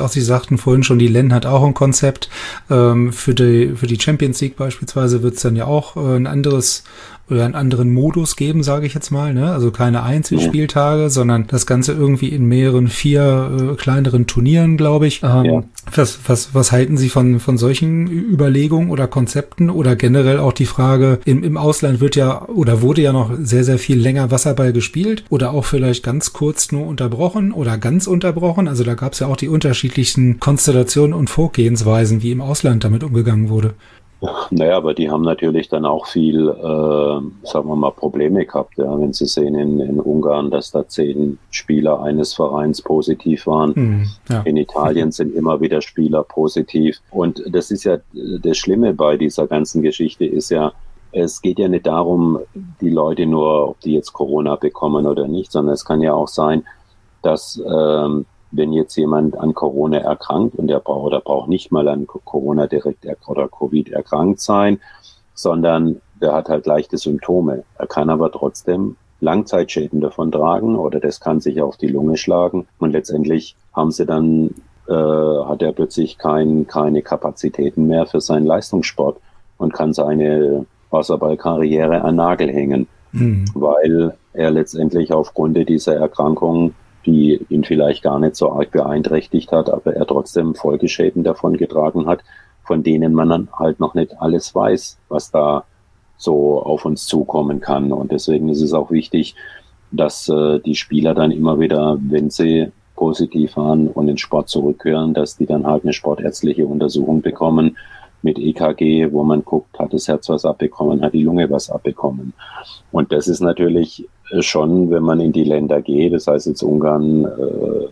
auch, Sie sagten vorhin schon, die L E N hat auch ein Konzept. Ähm, für die, für die Champions League beispielsweise wird es dann ja auch äh, ein anderes oder einen anderen Modus geben, sage ich jetzt mal, ne? Also keine Einzelspieltage, sondern das Ganze irgendwie in mehreren, vier äh, kleineren Turnieren, glaube ich. Ähm, ja. was, was, was halten Sie von, von solchen Überlegungen oder Konzepten oder generell auch die Frage, im, im Ausland wird ja oder wurde ja noch sehr, sehr viel länger Wasserball gespielt oder auch vielleicht ganz kurz nur unterbrochen oder ganz unterbrochen. Also da gab es ja auch die unterschiedlichsten Konstellationen und Vorgehensweisen, wie im Ausland damit umgegangen wurde. Naja, aber die haben natürlich dann auch viel, äh, sagen wir mal, Probleme gehabt. Ja. Wenn Sie sehen in, in Ungarn, dass da zehn Spieler eines Vereins positiv waren. Mhm, ja. In Italien sind immer wieder Spieler positiv. Und das ist ja das Schlimme bei dieser ganzen Geschichte ist ja, es geht ja nicht darum, die Leute nur, ob die jetzt Corona bekommen oder nicht, sondern es kann ja auch sein, dass ähm, wenn jetzt jemand an Corona erkrankt und er braucht oder braucht nicht mal an Corona direkt oder Covid erkrankt sein, sondern der hat halt leichte Symptome. Er kann aber trotzdem Langzeitschäden davon tragen oder das kann sich auf die Lunge schlagen und letztendlich haben sie dann, äh, hat er plötzlich kein, keine Kapazitäten mehr für seinen Leistungssport und kann seine Wasserballkarriere an Nagel hängen, mhm. weil er letztendlich aufgrund dieser Erkrankung, die ihn vielleicht gar nicht so arg beeinträchtigt hat, aber er trotzdem Folgeschäden davon getragen hat, von denen man dann halt noch nicht alles weiß, was da so auf uns zukommen kann. Und deswegen ist es auch wichtig, dass äh, die Spieler dann immer wieder, wenn sie positiv waren und in den Sport zurückkehren, dass die dann halt eine sportärztliche Untersuchung bekommen mit E K G, wo man guckt, hat das Herz was abbekommen, hat die Lunge was abbekommen. Und das ist natürlich schon, wenn man in die Länder geht, das heißt jetzt Ungarn, äh,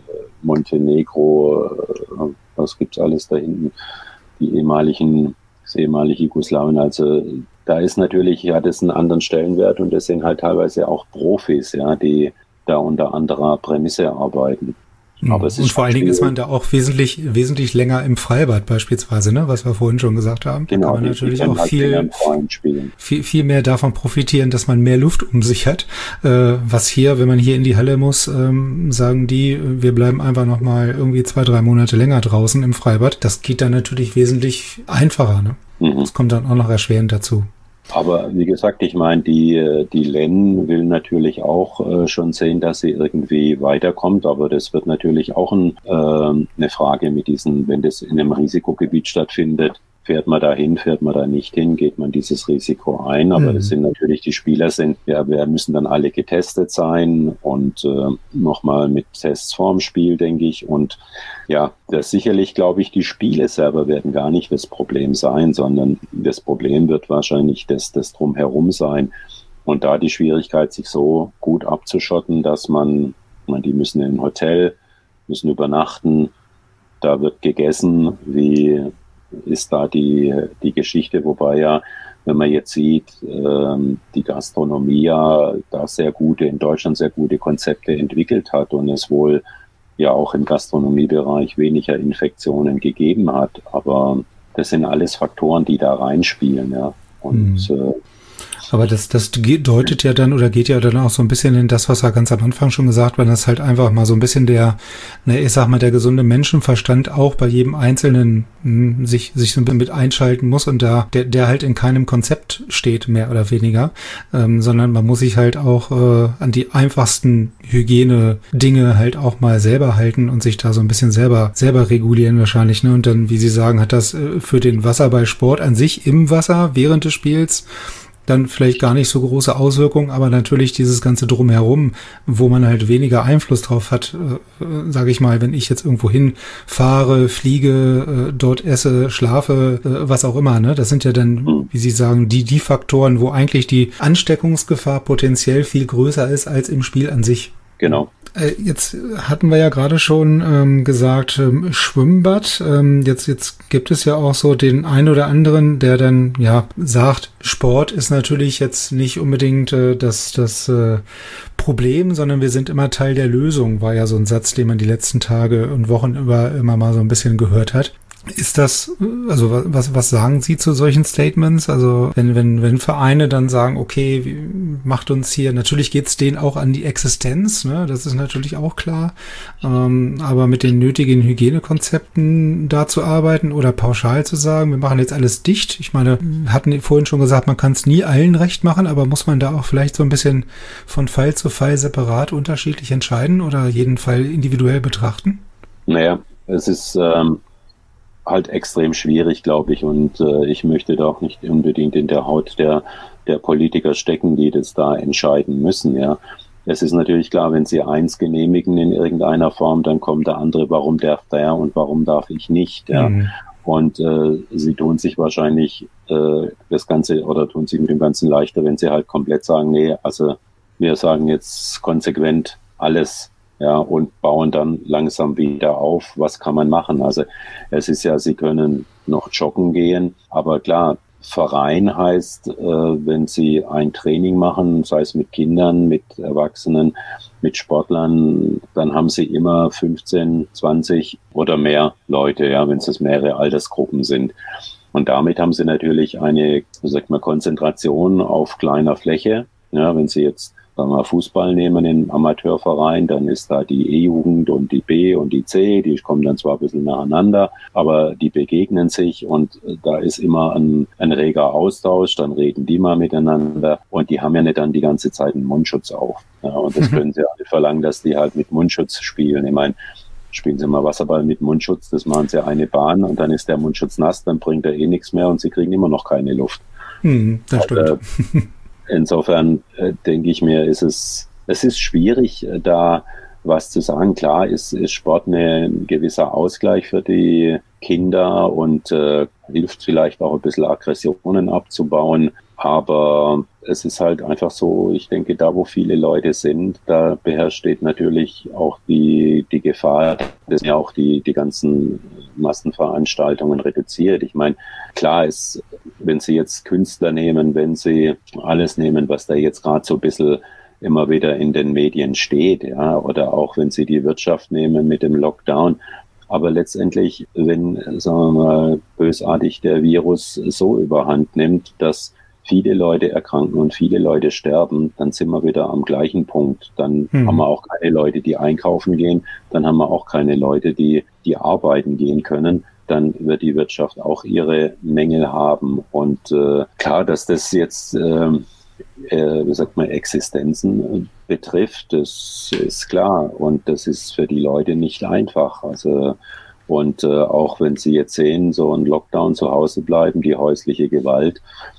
Montenegro, äh, was gibt's alles da hinten, die ehemaligen, das ehemalige Jugoslawien, also da ist natürlich, hat es einen anderen Stellenwert und das sind halt teilweise auch Profis, ja, die da unter anderer Prämisse arbeiten. Aber es ist und vor allen Dingen ist man da auch wesentlich wesentlich länger im Freibad beispielsweise, ne, was wir vorhin schon gesagt haben. Genau, da kann man natürlich auch halt viel, viel viel mehr davon profitieren, dass man mehr Luft um sich hat. Äh, was hier, wenn man hier in die Halle muss, ähm, sagen die, wir bleiben einfach noch mal irgendwie zwei, drei Monate länger draußen im Freibad. Das geht dann natürlich wesentlich einfacher. Ne? Mhm. Das kommt dann auch noch erschwerend dazu. Aber wie gesagt, ich meine, die, die L E N will natürlich auch äh, schon sehen, dass sie irgendwie weiterkommt, aber das wird natürlich auch ein, äh, eine Frage mit diesen, wenn das in einem Risikogebiet stattfindet, fährt man da hin, fährt man da nicht hin, geht man dieses Risiko ein, aber mhm. das sind natürlich, die Spieler sind, ja, wir müssen dann alle getestet sein und äh, nochmal mit Tests vorm Spiel, denke ich, und ja, das sicherlich, glaube ich, die Spiele selber werden gar nicht das Problem sein, sondern das Problem wird wahrscheinlich das, das Drumherum sein und da die Schwierigkeit, sich so gut abzuschotten, dass man, man die müssen in ein Hotel, müssen übernachten, da wird gegessen, wie ist da die, die Geschichte, wobei ja, wenn man jetzt sieht, ähm, die Gastronomie ja da sehr gute, in Deutschland sehr gute Konzepte entwickelt hat und es wohl ja auch im Gastronomiebereich weniger Infektionen gegeben hat, aber das sind alles Faktoren, die da reinspielen, ja, und mhm. äh, aber das, das deutet ja dann oder geht ja dann auch so ein bisschen in das, was er ganz am Anfang schon gesagt hat, dass halt einfach mal so ein bisschen der, ne, ich sag mal, der gesunde Menschenverstand auch bei jedem Einzelnen mh, sich, sich so ein bisschen mit einschalten muss und da, der, der halt in keinem Konzept steht, mehr oder weniger, ähm, sondern man muss sich halt auch äh, an die einfachsten Hygiene-Dinge halt auch mal selber halten und sich da so ein bisschen selber, selber regulieren wahrscheinlich, ne, und dann, wie Sie sagen, hat das äh, für den Wasserballsport an sich im Wasser während des Spiels dann vielleicht gar nicht so große Auswirkungen, aber natürlich dieses ganze Drumherum, wo man halt weniger Einfluss drauf hat, äh, sage ich mal, wenn ich jetzt irgendwo hinfahre, fliege, äh, dort esse, schlafe, äh, was auch immer, ne? Das sind ja dann, wie Sie sagen, die die Faktoren, wo eigentlich die Ansteckungsgefahr potenziell viel größer ist als im Spiel an sich. Genau. Jetzt hatten wir ja gerade schon ähm, gesagt, ähm, Schwimmbad. Ähm, jetzt, jetzt gibt es ja auch so den einen oder anderen, der dann ja sagt, Sport ist natürlich jetzt nicht unbedingt äh, das, das äh, Problem, sondern wir sind immer Teil der Lösung, war ja so ein Satz, den man die letzten Tage und Wochen über immer mal so ein bisschen gehört hat. Ist das, also was, was sagen Sie zu solchen Statements? Also wenn, wenn, wenn Vereine dann sagen, okay, macht uns hier, natürlich geht's denen auch an die Existenz, ne? Das ist natürlich auch klar. Ähm, aber mit den nötigen Hygienekonzepten da zu arbeiten oder pauschal zu sagen, wir machen jetzt alles dicht. Ich meine, wir hatten vorhin schon gesagt, man kann es nie allen recht machen, aber muss man da auch vielleicht so ein bisschen von Fall zu Fall separat unterschiedlich entscheiden oder jeden Fall individuell betrachten? Naja, es ist ähm halt extrem schwierig, glaube ich, und äh, ich möchte da auch nicht unbedingt in der Haut der der Politiker stecken, die das da entscheiden müssen, ja. Es ist natürlich klar, wenn sie eins genehmigen in irgendeiner Form, dann kommt der andere, warum darf der und warum darf ich nicht, ja. Mhm. Und äh, sie tun sich wahrscheinlich äh, das Ganze oder tun sich mit dem Ganzen leichter, wenn sie halt komplett sagen, nee, also wir sagen jetzt konsequent alles, ja, und bauen dann langsam wieder auf. Was kann man machen? Also es ist ja, Sie können noch joggen gehen, aber klar, Verein heißt, äh, wenn Sie ein Training machen, sei es mit Kindern, mit Erwachsenen, mit Sportlern, dann haben Sie immer fünfzehn, zwanzig oder mehr Leute, ja, wenn es mehrere Altersgruppen sind. Und damit haben Sie natürlich eine, wie sagt man, Konzentration auf kleiner Fläche. Ja, wenn Sie jetzt sagen wir Fußball nehmen im Amateurverein, dann ist da die E-Jugend und die B und die C, die kommen dann zwar ein bisschen nacheinander, aber die begegnen sich und da ist immer ein, ein reger Austausch, dann reden die mal miteinander und die haben ja nicht dann die ganze Zeit einen Mundschutz auf. Ja, und das können sie alle verlangen, dass die halt mit Mundschutz spielen. Ich meine, spielen sie mal Wasserball mit Mundschutz, das machen sie eine Bahn und dann ist der Mundschutz nass, dann bringt er eh nichts mehr und sie kriegen immer noch keine Luft. Hm, das stimmt. Also, insofern äh, denke ich mir, ist es, es ist schwierig, äh, da was zu sagen. Klar ist, ist Sport eine, ein gewisser Ausgleich für die Kinder und äh, hilft vielleicht auch ein bisschen Aggressionen abzubauen. Aber es ist halt einfach so, ich denke, da wo viele Leute sind, da beherrscht natürlich auch die, die Gefahr, dass ja auch die, die ganzen Massenveranstaltungen reduziert. Ich meine, klar ist, wenn Sie jetzt Künstler nehmen, wenn Sie alles nehmen, was da jetzt gerade so ein bisschen immer wieder in den Medien steht, ja, oder auch wenn Sie die Wirtschaft nehmen mit dem Lockdown. Aber letztendlich, wenn, sagen wir mal, bösartig der Virus so überhand nimmt, dass viele Leute erkranken und viele Leute sterben, dann sind wir wieder am gleichen Punkt. Dann hm. haben wir auch keine Leute, die einkaufen gehen. Dann haben wir auch keine Leute, die, die arbeiten gehen können. Dann wird die Wirtschaft auch ihre Mängel haben. Und äh, klar, dass das jetzt, äh, äh, wie sagt man, Existenzen betrifft, das ist klar. Und das ist für die Leute nicht einfach. Also und äh, auch wenn Sie jetzt sehen, so ein Lockdown zu Hause bleiben, die häusliche Gewalt,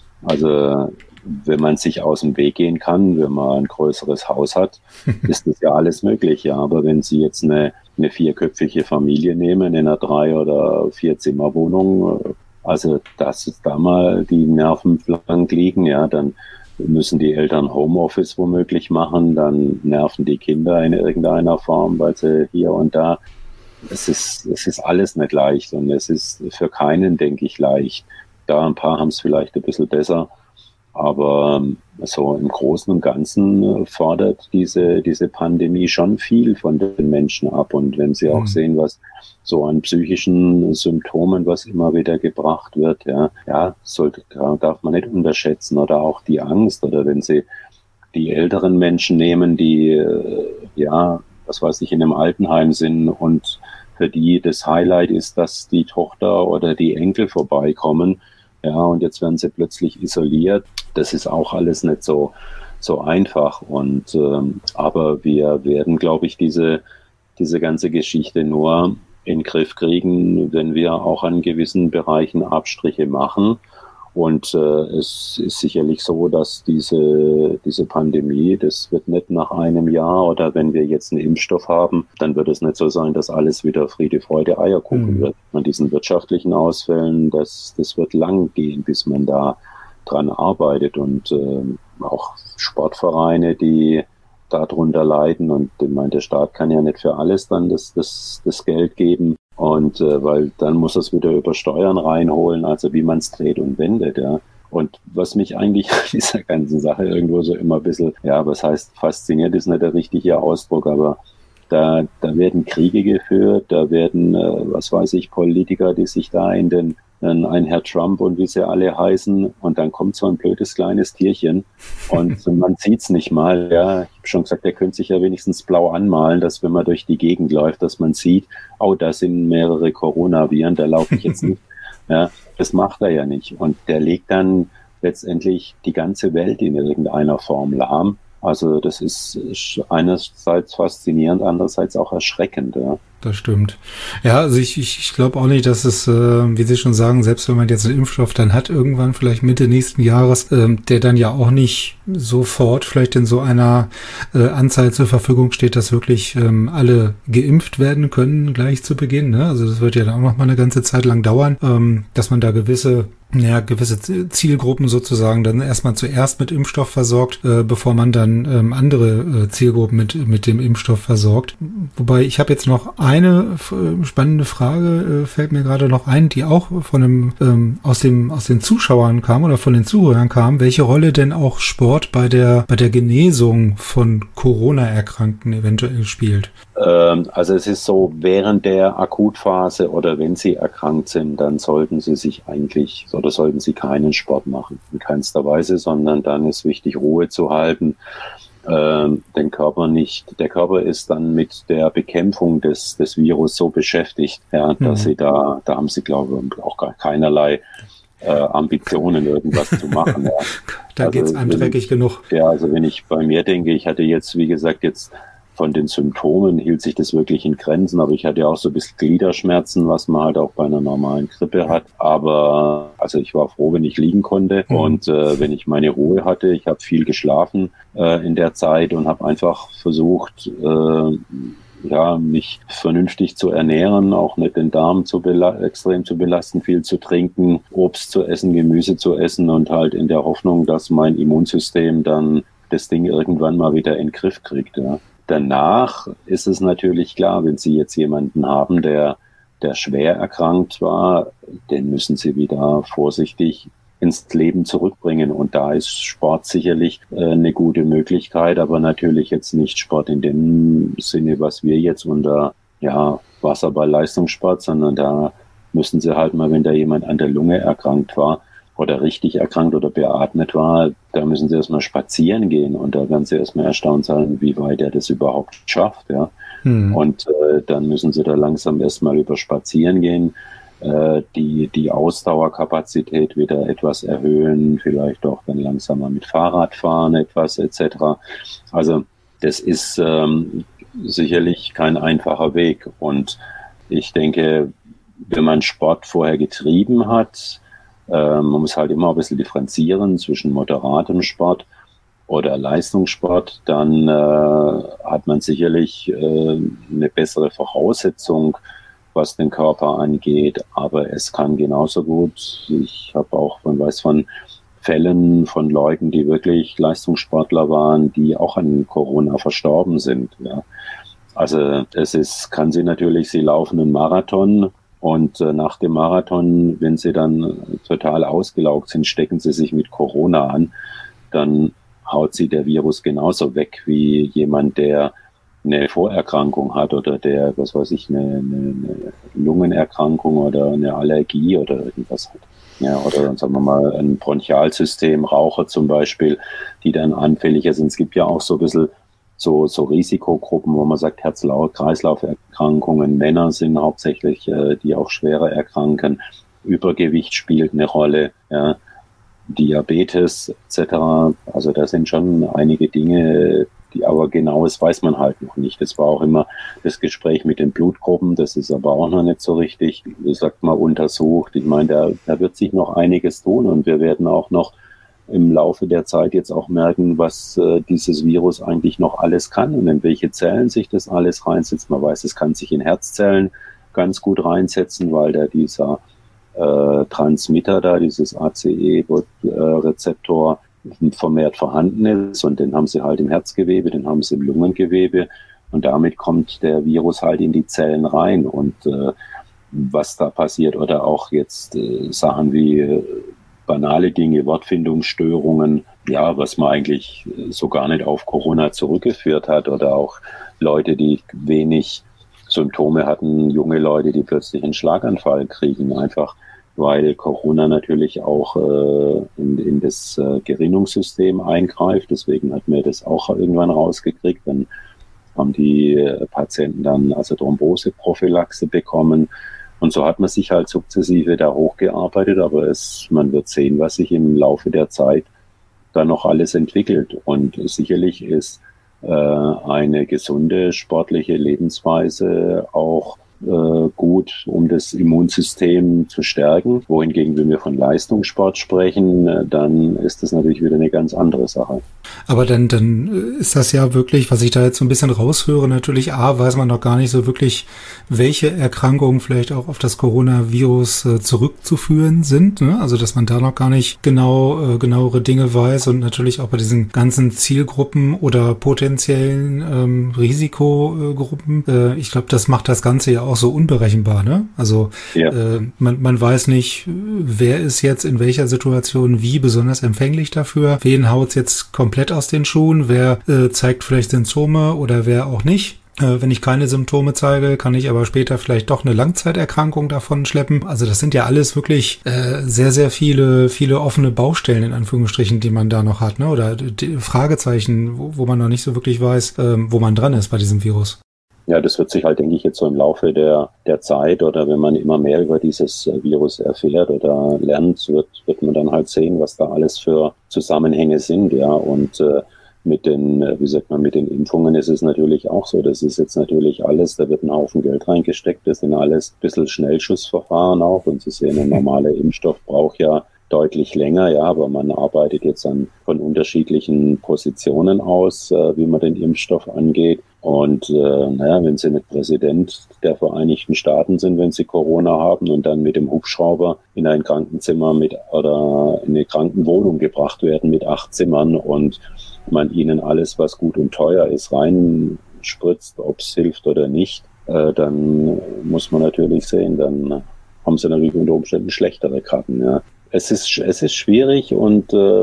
also wenn man sich aus dem Weg gehen kann, wenn man ein größeres Haus hat, ist das ja alles möglich. Ja. Aber wenn Sie jetzt eine, eine vierköpfige Familie nehmen in einer Drei- oder Vier-Zimmer-Wohnung, also dass da mal die Nerven blank liegen, ja, dann müssen die Eltern Homeoffice womöglich machen, dann nerven die Kinder in irgendeiner Form, weil sie hier und da, es ist, es ist alles nicht leicht und es ist für keinen, denke ich, leicht. Da ein paar haben es vielleicht ein bisschen besser, aber so im Großen und Ganzen fordert diese diese Pandemie schon viel von den Menschen ab. Und wenn Sie auch mhm. sehen, was so an psychischen Symptomen, was immer wieder gebracht wird, ja, ja, sollte, darf man nicht unterschätzen. Oder auch die Angst. Oder wenn Sie die älteren Menschen nehmen, die, ja, was weiß ich, in einem Altenheim sind und für die das Highlight ist, dass die Tochter oder die Enkel vorbeikommen. Ja, und jetzt werden sie plötzlich isoliert. Das ist auch alles nicht so so einfach. Und ähm, aber wir werden, glaube ich, diese diese ganze Geschichte nur in den Griff kriegen, wenn wir auch an gewissen Bereichen Abstriche machen. Und äh, es ist sicherlich so, dass diese diese Pandemie, das wird nicht nach einem Jahr oder wenn wir jetzt einen Impfstoff haben, dann wird es nicht so sein, dass alles wieder Friede, Freude, Eierkuchen mhm. wird. An diesen wirtschaftlichen Ausfällen, das das wird lang gehen, bis man da dran arbeitet. Und äh, auch Sportvereine, die darunter leiden. Und ich meine, der Staat kann ja nicht für alles dann das das das Geld geben. Und äh, weil dann muss es wieder über Steuern reinholen, also wie man es dreht und wendet, ja. Und was mich eigentlich an dieser ganzen Sache irgendwo so immer ein bisschen, ja, was heißt fasziniert, ist nicht der richtige Ausdruck, aber Da, da werden Kriege geführt, da werden, äh, was weiß ich, Politiker, die sich da in den, in ein Herr Trump und wie sie alle heißen, und dann kommt so ein blödes kleines Tierchen und man sieht's nicht mal. Ja, ich habe schon gesagt, der könnte sich ja wenigstens blau anmalen, dass wenn man durch die Gegend läuft, dass man sieht, oh, da sind mehrere Coronaviren, da laufe ich jetzt nicht. Ja, das macht er ja nicht. Und der legt dann letztendlich die ganze Welt in irgendeiner Form lahm. Also das ist einerseits faszinierend, andererseits auch erschreckend. Ja. Das stimmt. Ja, also ich, ich, ich glaube auch nicht, dass es, äh, wie Sie schon sagen, selbst wenn man jetzt einen Impfstoff dann hat, irgendwann vielleicht Mitte nächsten Jahres, ähm, der dann ja auch nicht sofort vielleicht in so einer äh, Anzahl zur Verfügung steht, dass wirklich ähm, alle geimpft werden können gleich zu Beginn. Ne? Also das wird ja dann auch noch mal eine ganze Zeit lang dauern, ähm, dass man da gewisse ja, gewisse Zielgruppen sozusagen dann erstmal zuerst mit Impfstoff versorgt, äh, bevor man dann ähm, andere äh, Zielgruppen mit mit dem Impfstoff versorgt. Wobei ich habe jetzt noch eine f- spannende Frage, äh, fällt mir gerade noch ein, die auch von einem ähm, aus dem aus den Zuschauern kam oder von den Zuhörern kam, welche Rolle denn auch Sport bei der bei der Genesung von Corona-Erkrankten eventuell spielt. Ähm, also es ist so, während der Akutphase oder wenn sie erkrankt sind, dann sollten sie sich eigentlich oder sollten sie keinen Sport machen, in keinster Weise, sondern dann ist wichtig, Ruhe zu halten, ähm, den Körper nicht, der Körper ist dann mit der Bekämpfung des, des Virus so beschäftigt, ja, dass mhm. sie da, da haben sie, glaube ich, auch gar keinerlei äh, Ambitionen, irgendwas zu machen. Ja. Da also, geht's einem dreckig genug. Ja, also wenn ich bei mir denke, ich hatte jetzt, wie gesagt, jetzt von den Symptomen hielt sich das wirklich in Grenzen, aber ich hatte ja auch so ein bisschen Gliederschmerzen, was man halt auch bei einer normalen Grippe hat. Aber also ich war froh, wenn ich liegen konnte mhm. und äh, wenn ich meine Ruhe hatte. Ich habe viel geschlafen äh, in der Zeit und habe einfach versucht, äh, ja, mich vernünftig zu ernähren, auch nicht den Darm zu bela- extrem zu belasten, viel zu trinken, Obst zu essen, Gemüse zu essen und halt in der Hoffnung, dass mein Immunsystem dann das Ding irgendwann mal wieder in den Griff kriegt, ja. Danach ist es natürlich klar, wenn Sie jetzt jemanden haben, der, der schwer erkrankt war, den müssen Sie wieder vorsichtig ins Leben zurückbringen. Und da ist Sport sicherlich äh, eine gute Möglichkeit, aber natürlich jetzt nicht Sport in dem Sinne, was wir jetzt unter ja, Wasserball-Leistungssport, sondern da müssen Sie halt mal, wenn da jemand an der Lunge erkrankt war, oder richtig erkrankt oder beatmet war, da müssen sie erstmal spazieren gehen und da werden sie erstmal erstaunt sein, wie weit er das überhaupt schafft, ja. Hm. Und äh, dann müssen sie da langsam erstmal über Spazieren gehen, äh, die die Ausdauerkapazität wieder etwas erhöhen, vielleicht auch dann langsamer mit Fahrrad fahren etwas et cetera. Also das ist ähm, sicherlich kein einfacher Weg und ich denke, wenn man Sport vorher getrieben hat, man muss halt immer ein bisschen differenzieren zwischen moderatem Sport oder Leistungssport. Dann äh, hat man sicherlich äh, eine bessere Voraussetzung, was den Körper angeht. Aber es kann genauso gut, ich habe auch von, weiß von Fällen von Leuten, die wirklich Leistungssportler waren, die auch an Corona verstorben sind. Ja. Also es ist, kann sie natürlich, sie laufen einen Marathon. Und äh, nach dem Marathon, wenn sie dann total ausgelaugt sind, stecken sie sich mit Corona an, dann haut sie der Virus genauso weg wie jemand, der eine Vorerkrankung hat oder der, was weiß ich, eine, eine, eine Lungenerkrankung oder eine Allergie oder irgendwas hat. Ja, oder dann sagen wir mal ein Bronchialsystem, Raucher zum Beispiel, die dann anfälliger sind. Es gibt ja auch so ein bisschen So, so Risikogruppen, wo man sagt, Herz-Kreislauf-Erkrankungen, Männer sind hauptsächlich, äh, die auch schwerer erkranken. Übergewicht spielt eine Rolle, ja, Diabetes et cetera. Also da sind schon einige Dinge, die aber genaues weiß man halt noch nicht. Das war auch immer das Gespräch mit den Blutgruppen, das ist aber auch noch nicht so richtig, wie sagt man, untersucht. Ich meine, da, da wird sich noch einiges tun und wir werden auch noch im Laufe der Zeit jetzt auch merken, was äh, dieses Virus eigentlich noch alles kann und in welche Zellen sich das alles reinsetzt. Man weiß, es kann sich in Herzzellen ganz gut reinsetzen, weil da dieser äh, Transmitter da, dieses A C E-Rezeptor äh, vermehrt vorhanden ist und den haben sie halt im Herzgewebe, den haben sie im Lungengewebe und damit kommt der Virus halt in die Zellen rein und äh, was da passiert oder auch jetzt äh, Sachen wie äh, banale Dinge, Wortfindungsstörungen, ja, was man eigentlich so gar nicht auf Corona zurückgeführt hat, oder auch Leute, die wenig Symptome hatten, junge Leute, die plötzlich einen Schlaganfall kriegen, einfach weil Corona natürlich auch äh, in, in das äh, Gerinnungssystem eingreift. Deswegen hat man das auch irgendwann rausgekriegt. Dann haben die äh, Patienten dann also Thromboseprophylaxe bekommen. Und so hat man sich halt sukzessive da hochgearbeitet. Aber es, man wird sehen, was sich im Laufe der Zeit da noch alles entwickelt. Und sicherlich ist äh, eine gesunde sportliche Lebensweise auch äh, gut, um das Immunsystem zu stärken. Wohingegen, wenn wir von Leistungssport sprechen, äh, dann ist das natürlich wieder eine ganz andere Sache. Aber dann, dann ist das ja wirklich, was ich da jetzt so ein bisschen raushöre, natürlich A, weiß man noch gar nicht so wirklich, welche Erkrankungen vielleicht auch auf das Coronavirus äh, zurückzuführen sind, ne? Also, dass man da noch gar nicht genau, äh, genauere Dinge weiß, und natürlich auch bei diesen ganzen Zielgruppen oder potenziellen ähm, Risikogruppen. Äh, ich glaube, das macht das Ganze ja auch so unberechenbar, ne? Also, ja. äh, man, man weiß nicht, wer ist jetzt in welcher Situation wie besonders empfänglich dafür, wen haut's jetzt komplett aus den Schuhen, wer äh, zeigt vielleicht Symptome oder wer auch nicht. Äh, wenn ich keine Symptome zeige, kann ich aber später vielleicht doch eine Langzeiterkrankung davon schleppen. Also das sind ja alles wirklich äh, sehr, sehr viele, viele offene Baustellen in Anführungsstrichen, die man da noch hat, ne? Oder die Fragezeichen, wo, wo man noch nicht so wirklich weiß, äh, wo man dran ist bei diesem Virus. Ja, das wird sich halt, denke ich, jetzt so im Laufe der, der Zeit, oder wenn man immer mehr über dieses Virus erfährt oder lernt, wird, wird man dann halt sehen, was da alles für Zusammenhänge sind, ja. Und äh, mit den, wie sagt man, mit den Impfungen ist es natürlich auch so. Das ist jetzt natürlich alles, da wird ein Haufen Geld reingesteckt. Das sind alles ein bisschen Schnellschussverfahren auch. Und Sie sehen, ein normaler Impfstoff braucht ja deutlich länger, ja, aber man arbeitet jetzt an von unterschiedlichen Positionen aus, äh, wie man den Impfstoff angeht. Und äh, naja, wenn Sie nicht Präsident der Vereinigten Staaten sind, wenn Sie Corona haben und dann mit dem Hubschrauber in ein Krankenzimmer mit oder in eine Krankenwohnung gebracht werden mit acht Zimmern und man ihnen alles, was gut und teuer ist, reinspritzt, ob es hilft oder nicht, äh, dann muss man natürlich sehen, dann haben Sie natürlich unter Umständen schlechtere Karten, ja. Es ist, es ist schwierig, und äh,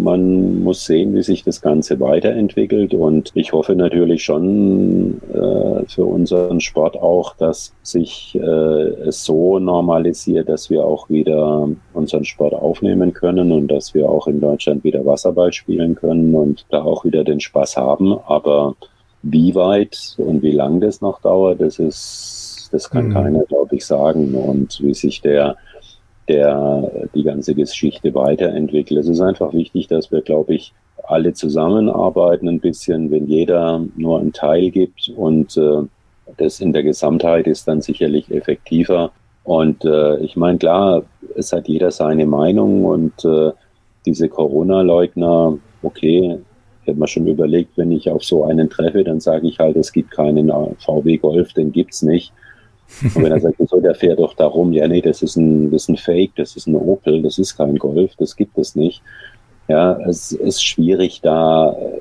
man muss sehen, wie sich das Ganze weiterentwickelt, und ich hoffe natürlich schon äh, für unseren Sport auch, dass sich äh, es so normalisiert, dass wir auch wieder unseren Sport aufnehmen können und dass wir auch in Deutschland wieder Wasserball spielen können und da auch wieder den Spaß haben. Aber wie weit und wie lang das noch dauert, das ist, das kann mhm. keiner, glaube ich, sagen, und wie sich der der die ganze Geschichte weiterentwickelt. Es ist einfach wichtig, dass wir, glaube ich, alle zusammenarbeiten ein bisschen, wenn jeder nur einen Teil gibt, und äh, das in der Gesamtheit ist dann sicherlich effektiver. Und äh, ich meine, klar, es hat jeder seine Meinung, und äh, diese Corona-Leugner, okay, ich habe mir schon überlegt, wenn ich auf so einen treffe, dann sage ich halt, es gibt keinen V W Golf, den gibt's nicht. Und wenn er sagt, so, der fährt doch da rum, ja, nee, das ist ein, das ist ein Fake, das ist ein Opel, das ist kein Golf, das gibt es nicht. Ja, es ist schwierig, da äh,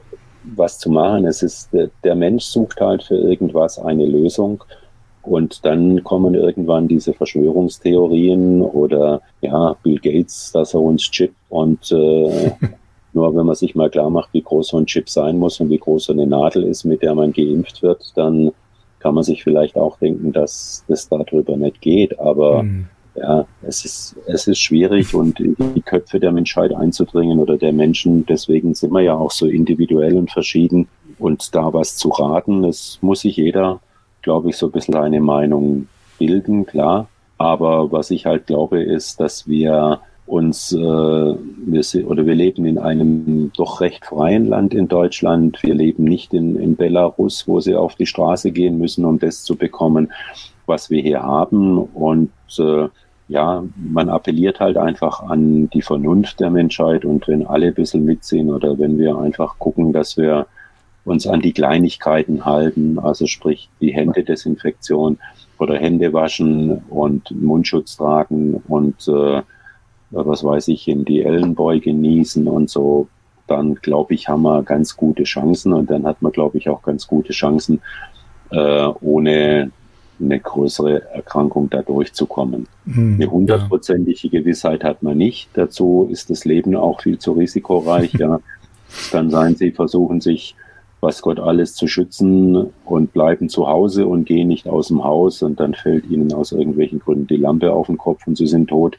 was zu machen. Es ist, der, der Mensch sucht halt für irgendwas eine Lösung, und dann kommen irgendwann diese Verschwörungstheorien oder, ja, Bill Gates, dass er uns chippt, und äh, nur wenn man sich mal klar macht, wie groß so ein Chip sein muss und wie groß so eine Nadel ist, mit der man geimpft wird, dann kann man sich vielleicht auch denken, dass das darüber nicht geht. Aber mhm. ja, es ist, es ist schwierig, und in die Köpfe der Menschheit einzudringen oder der Menschen. Deswegen sind wir ja auch so individuell und verschieden, und da was zu raten. Es muss sich jeder, glaube ich, so ein bisschen eine Meinung bilden, klar. Aber was ich halt glaube, ist, dass wir uns, äh, wir sind, oder wir leben in einem doch recht freien Land in Deutschland. Wir leben nicht in, in Belarus, wo sie auf die Straße gehen müssen, um das zu bekommen, was wir hier haben. Und äh, ja, man appelliert halt einfach an die Vernunft der Menschheit, und wenn alle ein bisschen mitziehen oder wenn wir einfach gucken, dass wir uns an die Kleinigkeiten halten, also sprich die Händedesinfektion oder Hände waschen und Mundschutz tragen und äh, was weiß ich, in die Ellenbeuge niesen und so, dann glaube ich, haben wir ganz gute Chancen, und dann hat man, glaube ich, auch ganz gute Chancen, äh, ohne eine größere Erkrankung da durchzukommen. Mhm, eine hundertprozentige Gewissheit hat man nicht. Dazu ist das Leben auch viel zu risikoreich. Ja. Es kann sein, sie versuchen sich, was Gott alles, zu schützen und bleiben zu Hause und gehen nicht aus dem Haus und dann fällt ihnen aus irgendwelchen Gründen die Lampe auf den Kopf und sie sind tot.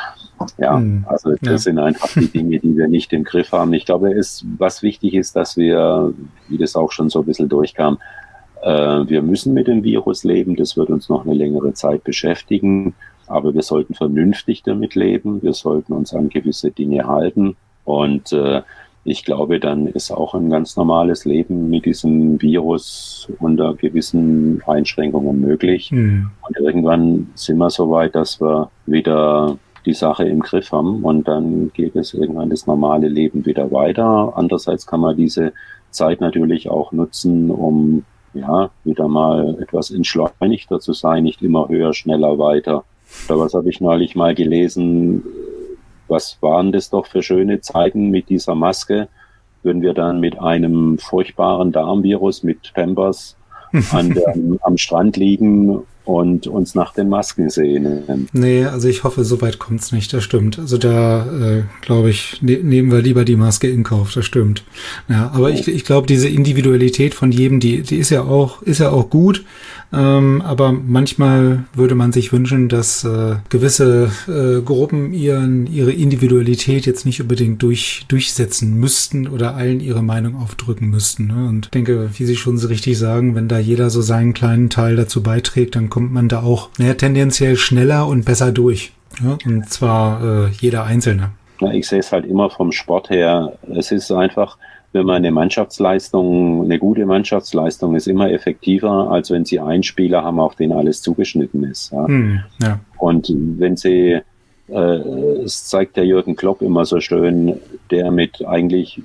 Ja, also das ja. sind einfach die Dinge, die wir nicht im Griff haben. Ich glaube, es, was wichtig ist, dass wir, wie das auch schon so ein bisschen durchkam, äh, wir müssen mit dem Virus leben. Das wird uns noch eine längere Zeit beschäftigen. Aber wir sollten vernünftig damit leben. Wir sollten uns an gewisse Dinge halten. Und äh, ich glaube, dann ist auch ein ganz normales Leben mit diesem Virus unter gewissen Einschränkungen möglich. Mhm. Und irgendwann sind wir so weit, dass wir wieder die Sache im Griff haben und dann geht es irgendwann das normale Leben wieder weiter. Andererseits kann man diese Zeit natürlich auch nutzen, um ja wieder mal etwas entschleunigter zu sein, nicht immer höher, schneller, weiter. Oder was habe ich neulich mal gelesen? Was waren das doch für schöne Zeiten mit dieser Maske, wenn wir dann mit einem furchtbaren Darmvirus mit Pampers an der, am Strand liegen und uns nach den Masken sehen. Nee, also ich hoffe, so weit kommt's nicht, das stimmt. Also da, äh, glaube ich, ne- nehmen wir lieber die Maske in Kauf, das stimmt. Ja, aber ich, ich glaube, diese Individualität von jedem, die, die ist ja auch, ist ja auch gut. Ähm, aber manchmal würde man sich wünschen, dass äh, gewisse äh, Gruppen ihren, ihre Individualität jetzt nicht unbedingt durch, durchsetzen müssten oder allen ihre Meinung aufdrücken müssten. Ne? Und ich denke, wie Sie schon so richtig sagen, wenn da jeder so seinen kleinen Teil dazu beiträgt, dann kommt man da auch naja, tendenziell schneller und besser durch. Ja? Und zwar äh, jeder Einzelne. Ja, ich sehe es halt immer vom Sport her. Es ist einfach, wenn man eine Mannschaftsleistung, eine gute Mannschaftsleistung ist immer effektiver, als wenn Sie einen Spieler haben, auf den alles zugeschnitten ist. Ja. Hm, ja. Und wenn Sie, äh, es zeigt der Jürgen Klopp immer so schön, der mit eigentlich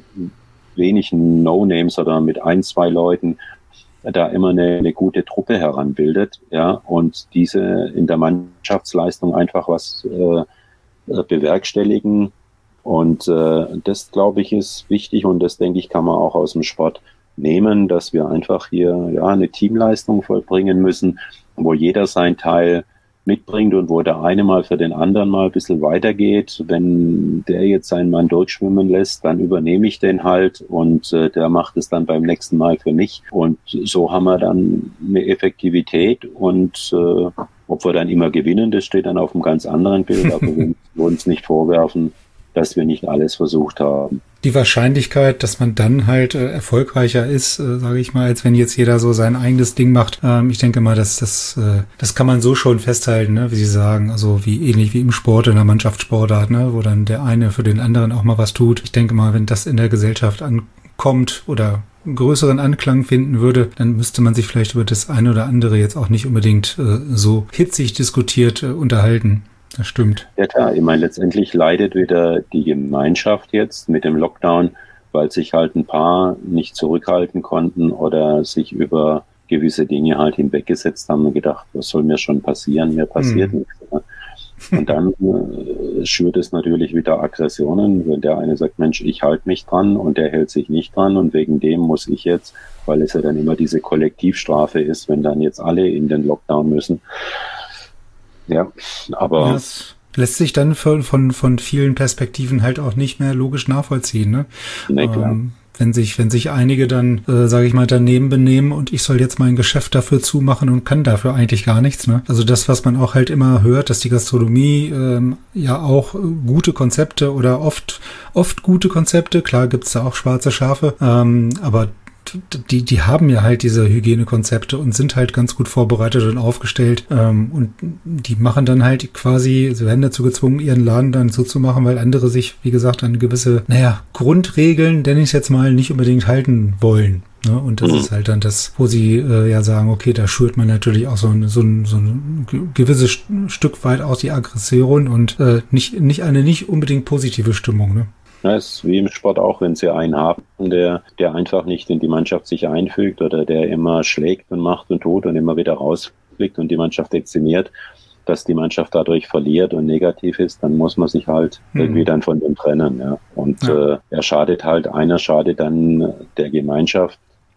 wenigen No-Names oder mit ein, zwei Leuten da immer eine, eine gute Truppe heranbildet, ja, und diese in der Mannschaftsleistung einfach was äh, bewerkstelligen. Und äh, das, glaube ich, ist wichtig und das, denke ich, kann man auch aus dem Sport nehmen, dass wir einfach hier ja eine Teamleistung vollbringen müssen, wo jeder sein Teil mitbringt und wo der eine mal für den anderen mal ein bisschen weitergeht. Wenn der jetzt seinen Mann durchschwimmen lässt, dann übernehme ich den halt und äh, der macht es dann beim nächsten Mal für mich. Und so haben wir dann eine Effektivität und äh, ob wir dann immer gewinnen, das steht dann auf einem ganz anderen Bild, aber wir wollen uns nicht vorwerfen, dass wir nicht alles versucht haben. Die Wahrscheinlichkeit, dass man dann halt äh, erfolgreicher ist, äh, sage ich mal, als wenn jetzt jeder so sein eigenes Ding macht. Ähm, ich denke mal, dass das äh, das kann man so schon festhalten, ne, wie Sie sagen, also wie ähnlich wie im Sport, in der Mannschaftssportart, ne, wo dann der eine für den anderen auch mal was tut. Ich denke mal, wenn das in der Gesellschaft ankommt oder einen größeren Anklang finden würde, dann müsste man sich vielleicht über das eine oder andere jetzt auch nicht unbedingt äh, so hitzig diskutiert äh, unterhalten. Das stimmt. Ja klar, ich meine, letztendlich leidet wieder die Gemeinschaft jetzt mit dem Lockdown, weil sich halt ein paar nicht zurückhalten konnten oder sich über gewisse Dinge halt hinweggesetzt haben und gedacht, was soll mir schon passieren, mir passiert hm. nichts. Ja. Und dann äh, schürt es natürlich wieder Aggressionen, wenn der eine sagt, Mensch, ich halte mich dran und der hält sich nicht dran und wegen dem muss ich jetzt, weil es ja dann immer diese Kollektivstrafe ist, wenn dann jetzt alle in den Lockdown müssen. Ja, aber das lässt sich dann von, von, von vielen Perspektiven halt auch nicht mehr logisch nachvollziehen, ne? Nee, klar. Ähm, wenn sich, wenn sich einige dann, äh, sage ich mal, daneben benehmen und ich soll jetzt mein Geschäft dafür zumachen und kann dafür eigentlich gar nichts, ne? Also das, was man auch halt immer hört, dass die Gastronomie ähm, ja auch gute Konzepte oder oft, oft gute Konzepte, klar gibt's da auch schwarze Schafe, ähm, aber Die, die haben ja halt diese Hygienekonzepte und sind halt ganz gut vorbereitet und aufgestellt. Ähm, und die machen dann halt quasi, sie werden dazu gezwungen, ihren Laden dann so zu machen, weil andere sich, wie gesagt, an gewisse, naja, Grundregeln, nenne ich es jetzt mal, nicht unbedingt halten wollen. Ne? Und das mhm. ist halt dann das, wo sie äh, ja sagen, okay, da schürt man natürlich auch so ein, so ein, so ein gewisses Stück weit aus die Aggression und äh, nicht, nicht eine nicht unbedingt positive Stimmung, ne? Ja, es ist wie im Sport auch, wenn Sie einen haben, der, der einfach nicht in die Mannschaft sich einfügt oder der immer schlägt und macht und tut und immer wieder rausfliegt und die Mannschaft dezimiert, dass die Mannschaft dadurch verliert und negativ ist, dann muss man sich halt mhm. irgendwie dann von dem trennen. Ja. Und ja. Äh, er schadet halt, einer schadet dann der Gemeinschaft,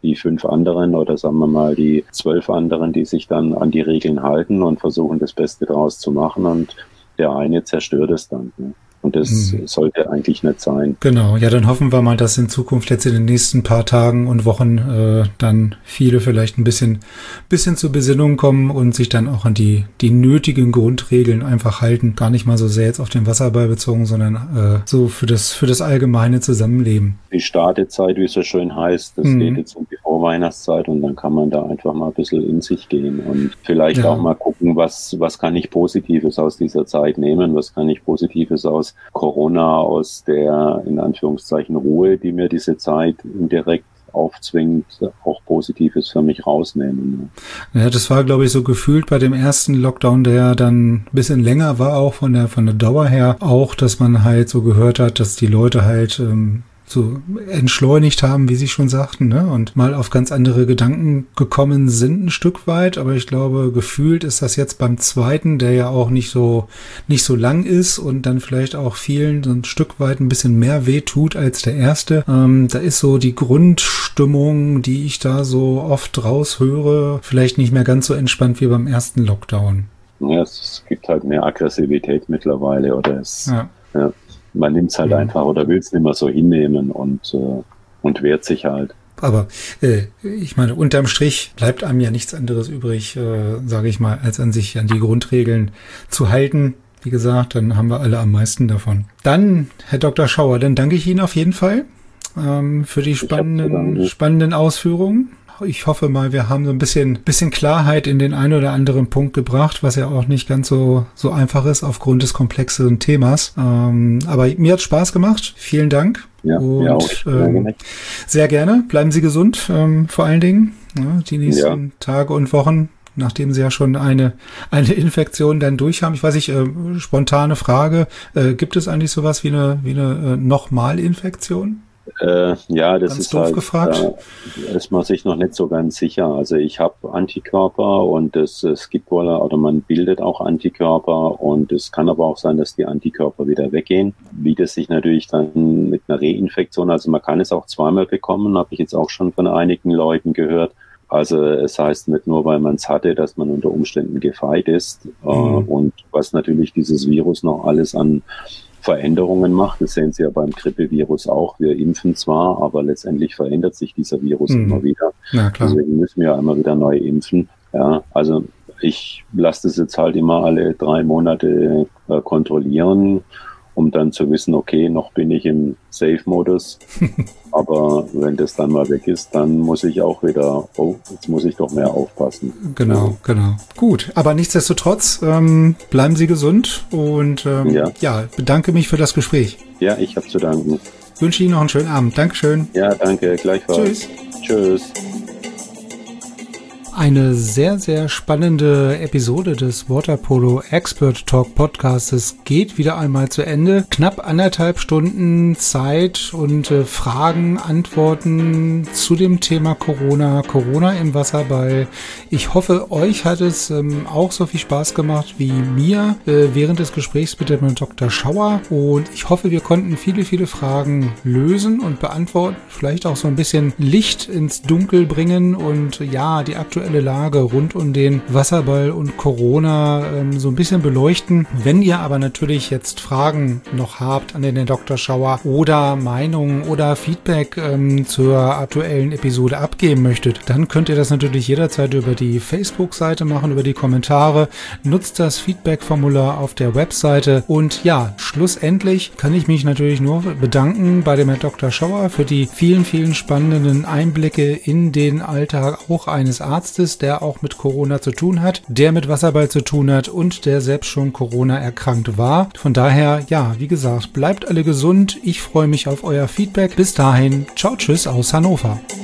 die fünf anderen oder sagen wir mal die zwölf anderen, die sich dann an die Regeln halten und versuchen, das Beste daraus zu machen, und der eine zerstört es dann. Ne? Und das hm. sollte eigentlich nicht sein. Genau, ja, dann hoffen wir mal, dass in Zukunft jetzt in den nächsten paar Tagen und Wochen äh, dann viele vielleicht ein bisschen, bisschen zur Besinnung kommen und sich dann auch an die, die nötigen Grundregeln einfach halten. Gar nicht mal so sehr jetzt auf den Wasserball bezogen, sondern äh, so für das, für das allgemeine Zusammenleben. Die Startezeit, wie es so schön heißt, das hm. geht jetzt um die Vorweihnachtszeit, und dann kann man da einfach mal ein bisschen in sich gehen und vielleicht ja. auch mal gucken, was, was kann ich Positives aus dieser Zeit nehmen, was kann ich Positives aus Corona, aus der, in Anführungszeichen, Ruhe, die mir diese Zeit indirekt aufzwingt, auch Positives für mich rausnehmen. Ja, das war, glaube ich, so gefühlt bei dem ersten Lockdown, der dann ein bisschen länger war, auch von der, von der Dauer her, auch, dass man halt so gehört hat, dass die Leute halt ähm, so entschleunigt haben, wie Sie schon sagten, ne? Und mal auf ganz andere Gedanken gekommen sind ein Stück weit. Aber ich glaube, gefühlt ist das jetzt beim zweiten, der ja auch nicht so nicht so lang ist und dann vielleicht auch vielen so ein Stück weit ein bisschen mehr weh tut als der erste. Ähm, da ist so die Grundstimmung, die ich da so oft raushöre, vielleicht nicht mehr ganz so entspannt wie beim ersten Lockdown. Ja, es gibt halt mehr Aggressivität mittlerweile, oder es ja. ja. Man nimmt es halt mhm. einfach oder will es nicht mehr so hinnehmen und, äh, und wehrt sich halt. Aber äh, ich meine, unterm Strich bleibt einem ja nichts anderes übrig, äh, sage ich mal, als an sich an die Grundregeln zu halten. Wie gesagt, dann haben wir alle am meisten davon. Dann, Herr Doktor Schauer, dann danke ich Ihnen auf jeden Fall ähm, für die spannenden, spannenden Ausführungen. Ich hoffe mal, wir haben so ein bisschen, bisschen Klarheit in den einen oder anderen Punkt gebracht, was ja auch nicht ganz so, so einfach ist aufgrund des komplexen Themas. Ähm, aber mir hat Spaß gemacht. Vielen Dank. Ja, und ja auch, ähm, sehr gerne. Bleiben Sie gesund, ähm, vor allen Dingen, ja, die nächsten ja. Tage und Wochen, nachdem Sie ja schon eine, eine Infektion dann durch haben. Ich weiß nicht, äh, spontane Frage. Äh, gibt es eigentlich sowas wie eine, wie eine äh, Nochmalinfektion? Äh, ja, das ganz ist doof halt, gefragt. Da ist man sich noch nicht so ganz sicher. Also ich habe Antikörper und es, es gibt wohl, oder man bildet auch Antikörper, und es kann aber auch sein, dass die Antikörper wieder weggehen. Wie das sich natürlich dann mit einer Reinfektion, also man kann es auch zweimal bekommen, habe ich jetzt auch schon von einigen Leuten gehört. Also es heißt nicht nur, weil man es hatte, dass man unter Umständen gefeit ist. Mhm. Äh, und was natürlich dieses Virus noch alles an Veränderungen macht. Das sehen Sie ja beim Grippevirus auch. Wir impfen zwar, aber letztendlich verändert sich dieser Virus mhm. immer wieder. Ja, klar. Deswegen müssen wir ja immer wieder neu impfen. Ja, also ich lasse das jetzt halt immer alle drei Monate äh, kontrollieren, um dann zu wissen, okay, noch bin ich im Safe-Modus. Aber wenn das dann mal weg ist, dann muss ich auch wieder, oh, jetzt muss ich doch mehr aufpassen. Genau, genau. Gut, aber nichtsdestotrotz, ähm, bleiben Sie gesund und ähm, ja. ja, bedanke mich für das Gespräch. Ja, ich habe zu danken. Wünsche Ihnen noch einen schönen Abend. Dankeschön. Ja, danke, gleichfalls. Tschüss. Tschüss. Eine sehr, sehr spannende Episode des Waterpolo Expert Talk Podcastes geht wieder einmal zu Ende. Knapp anderthalb Stunden Zeit und äh, Fragen, Antworten zu dem Thema Corona, Corona im Wasserball. Ich hoffe, euch hat es ähm, auch so viel Spaß gemacht wie mir äh, während des Gesprächs mit dem Doktor Schauer. Und ich hoffe, wir konnten viele, viele Fragen lösen und beantworten. Vielleicht auch so ein bisschen Licht ins Dunkel bringen und ja, die aktuelle Lage rund um den Wasserball und Corona ähm, so ein bisschen beleuchten. Wenn ihr aber natürlich jetzt Fragen noch habt an den Herrn Doktor Schauer oder Meinungen oder Feedback ähm, zur aktuellen Episode abgeben möchtet, dann könnt ihr das natürlich jederzeit über die Facebook-Seite machen, über die Kommentare. Nutzt das Feedback-Formular auf der Webseite. Und ja, schlussendlich kann ich mich natürlich nur bedanken bei dem Herrn Doktor Schauer für die vielen, vielen spannenden Einblicke in den Alltag auch eines Arztes, der auch mit Corona zu tun hat, der mit Wasserball zu tun hat und der selbst schon Corona erkrankt war. Von daher, ja, wie gesagt, bleibt alle gesund. Ich freue mich auf euer Feedback. Bis dahin, ciao, tschüss aus Hannover.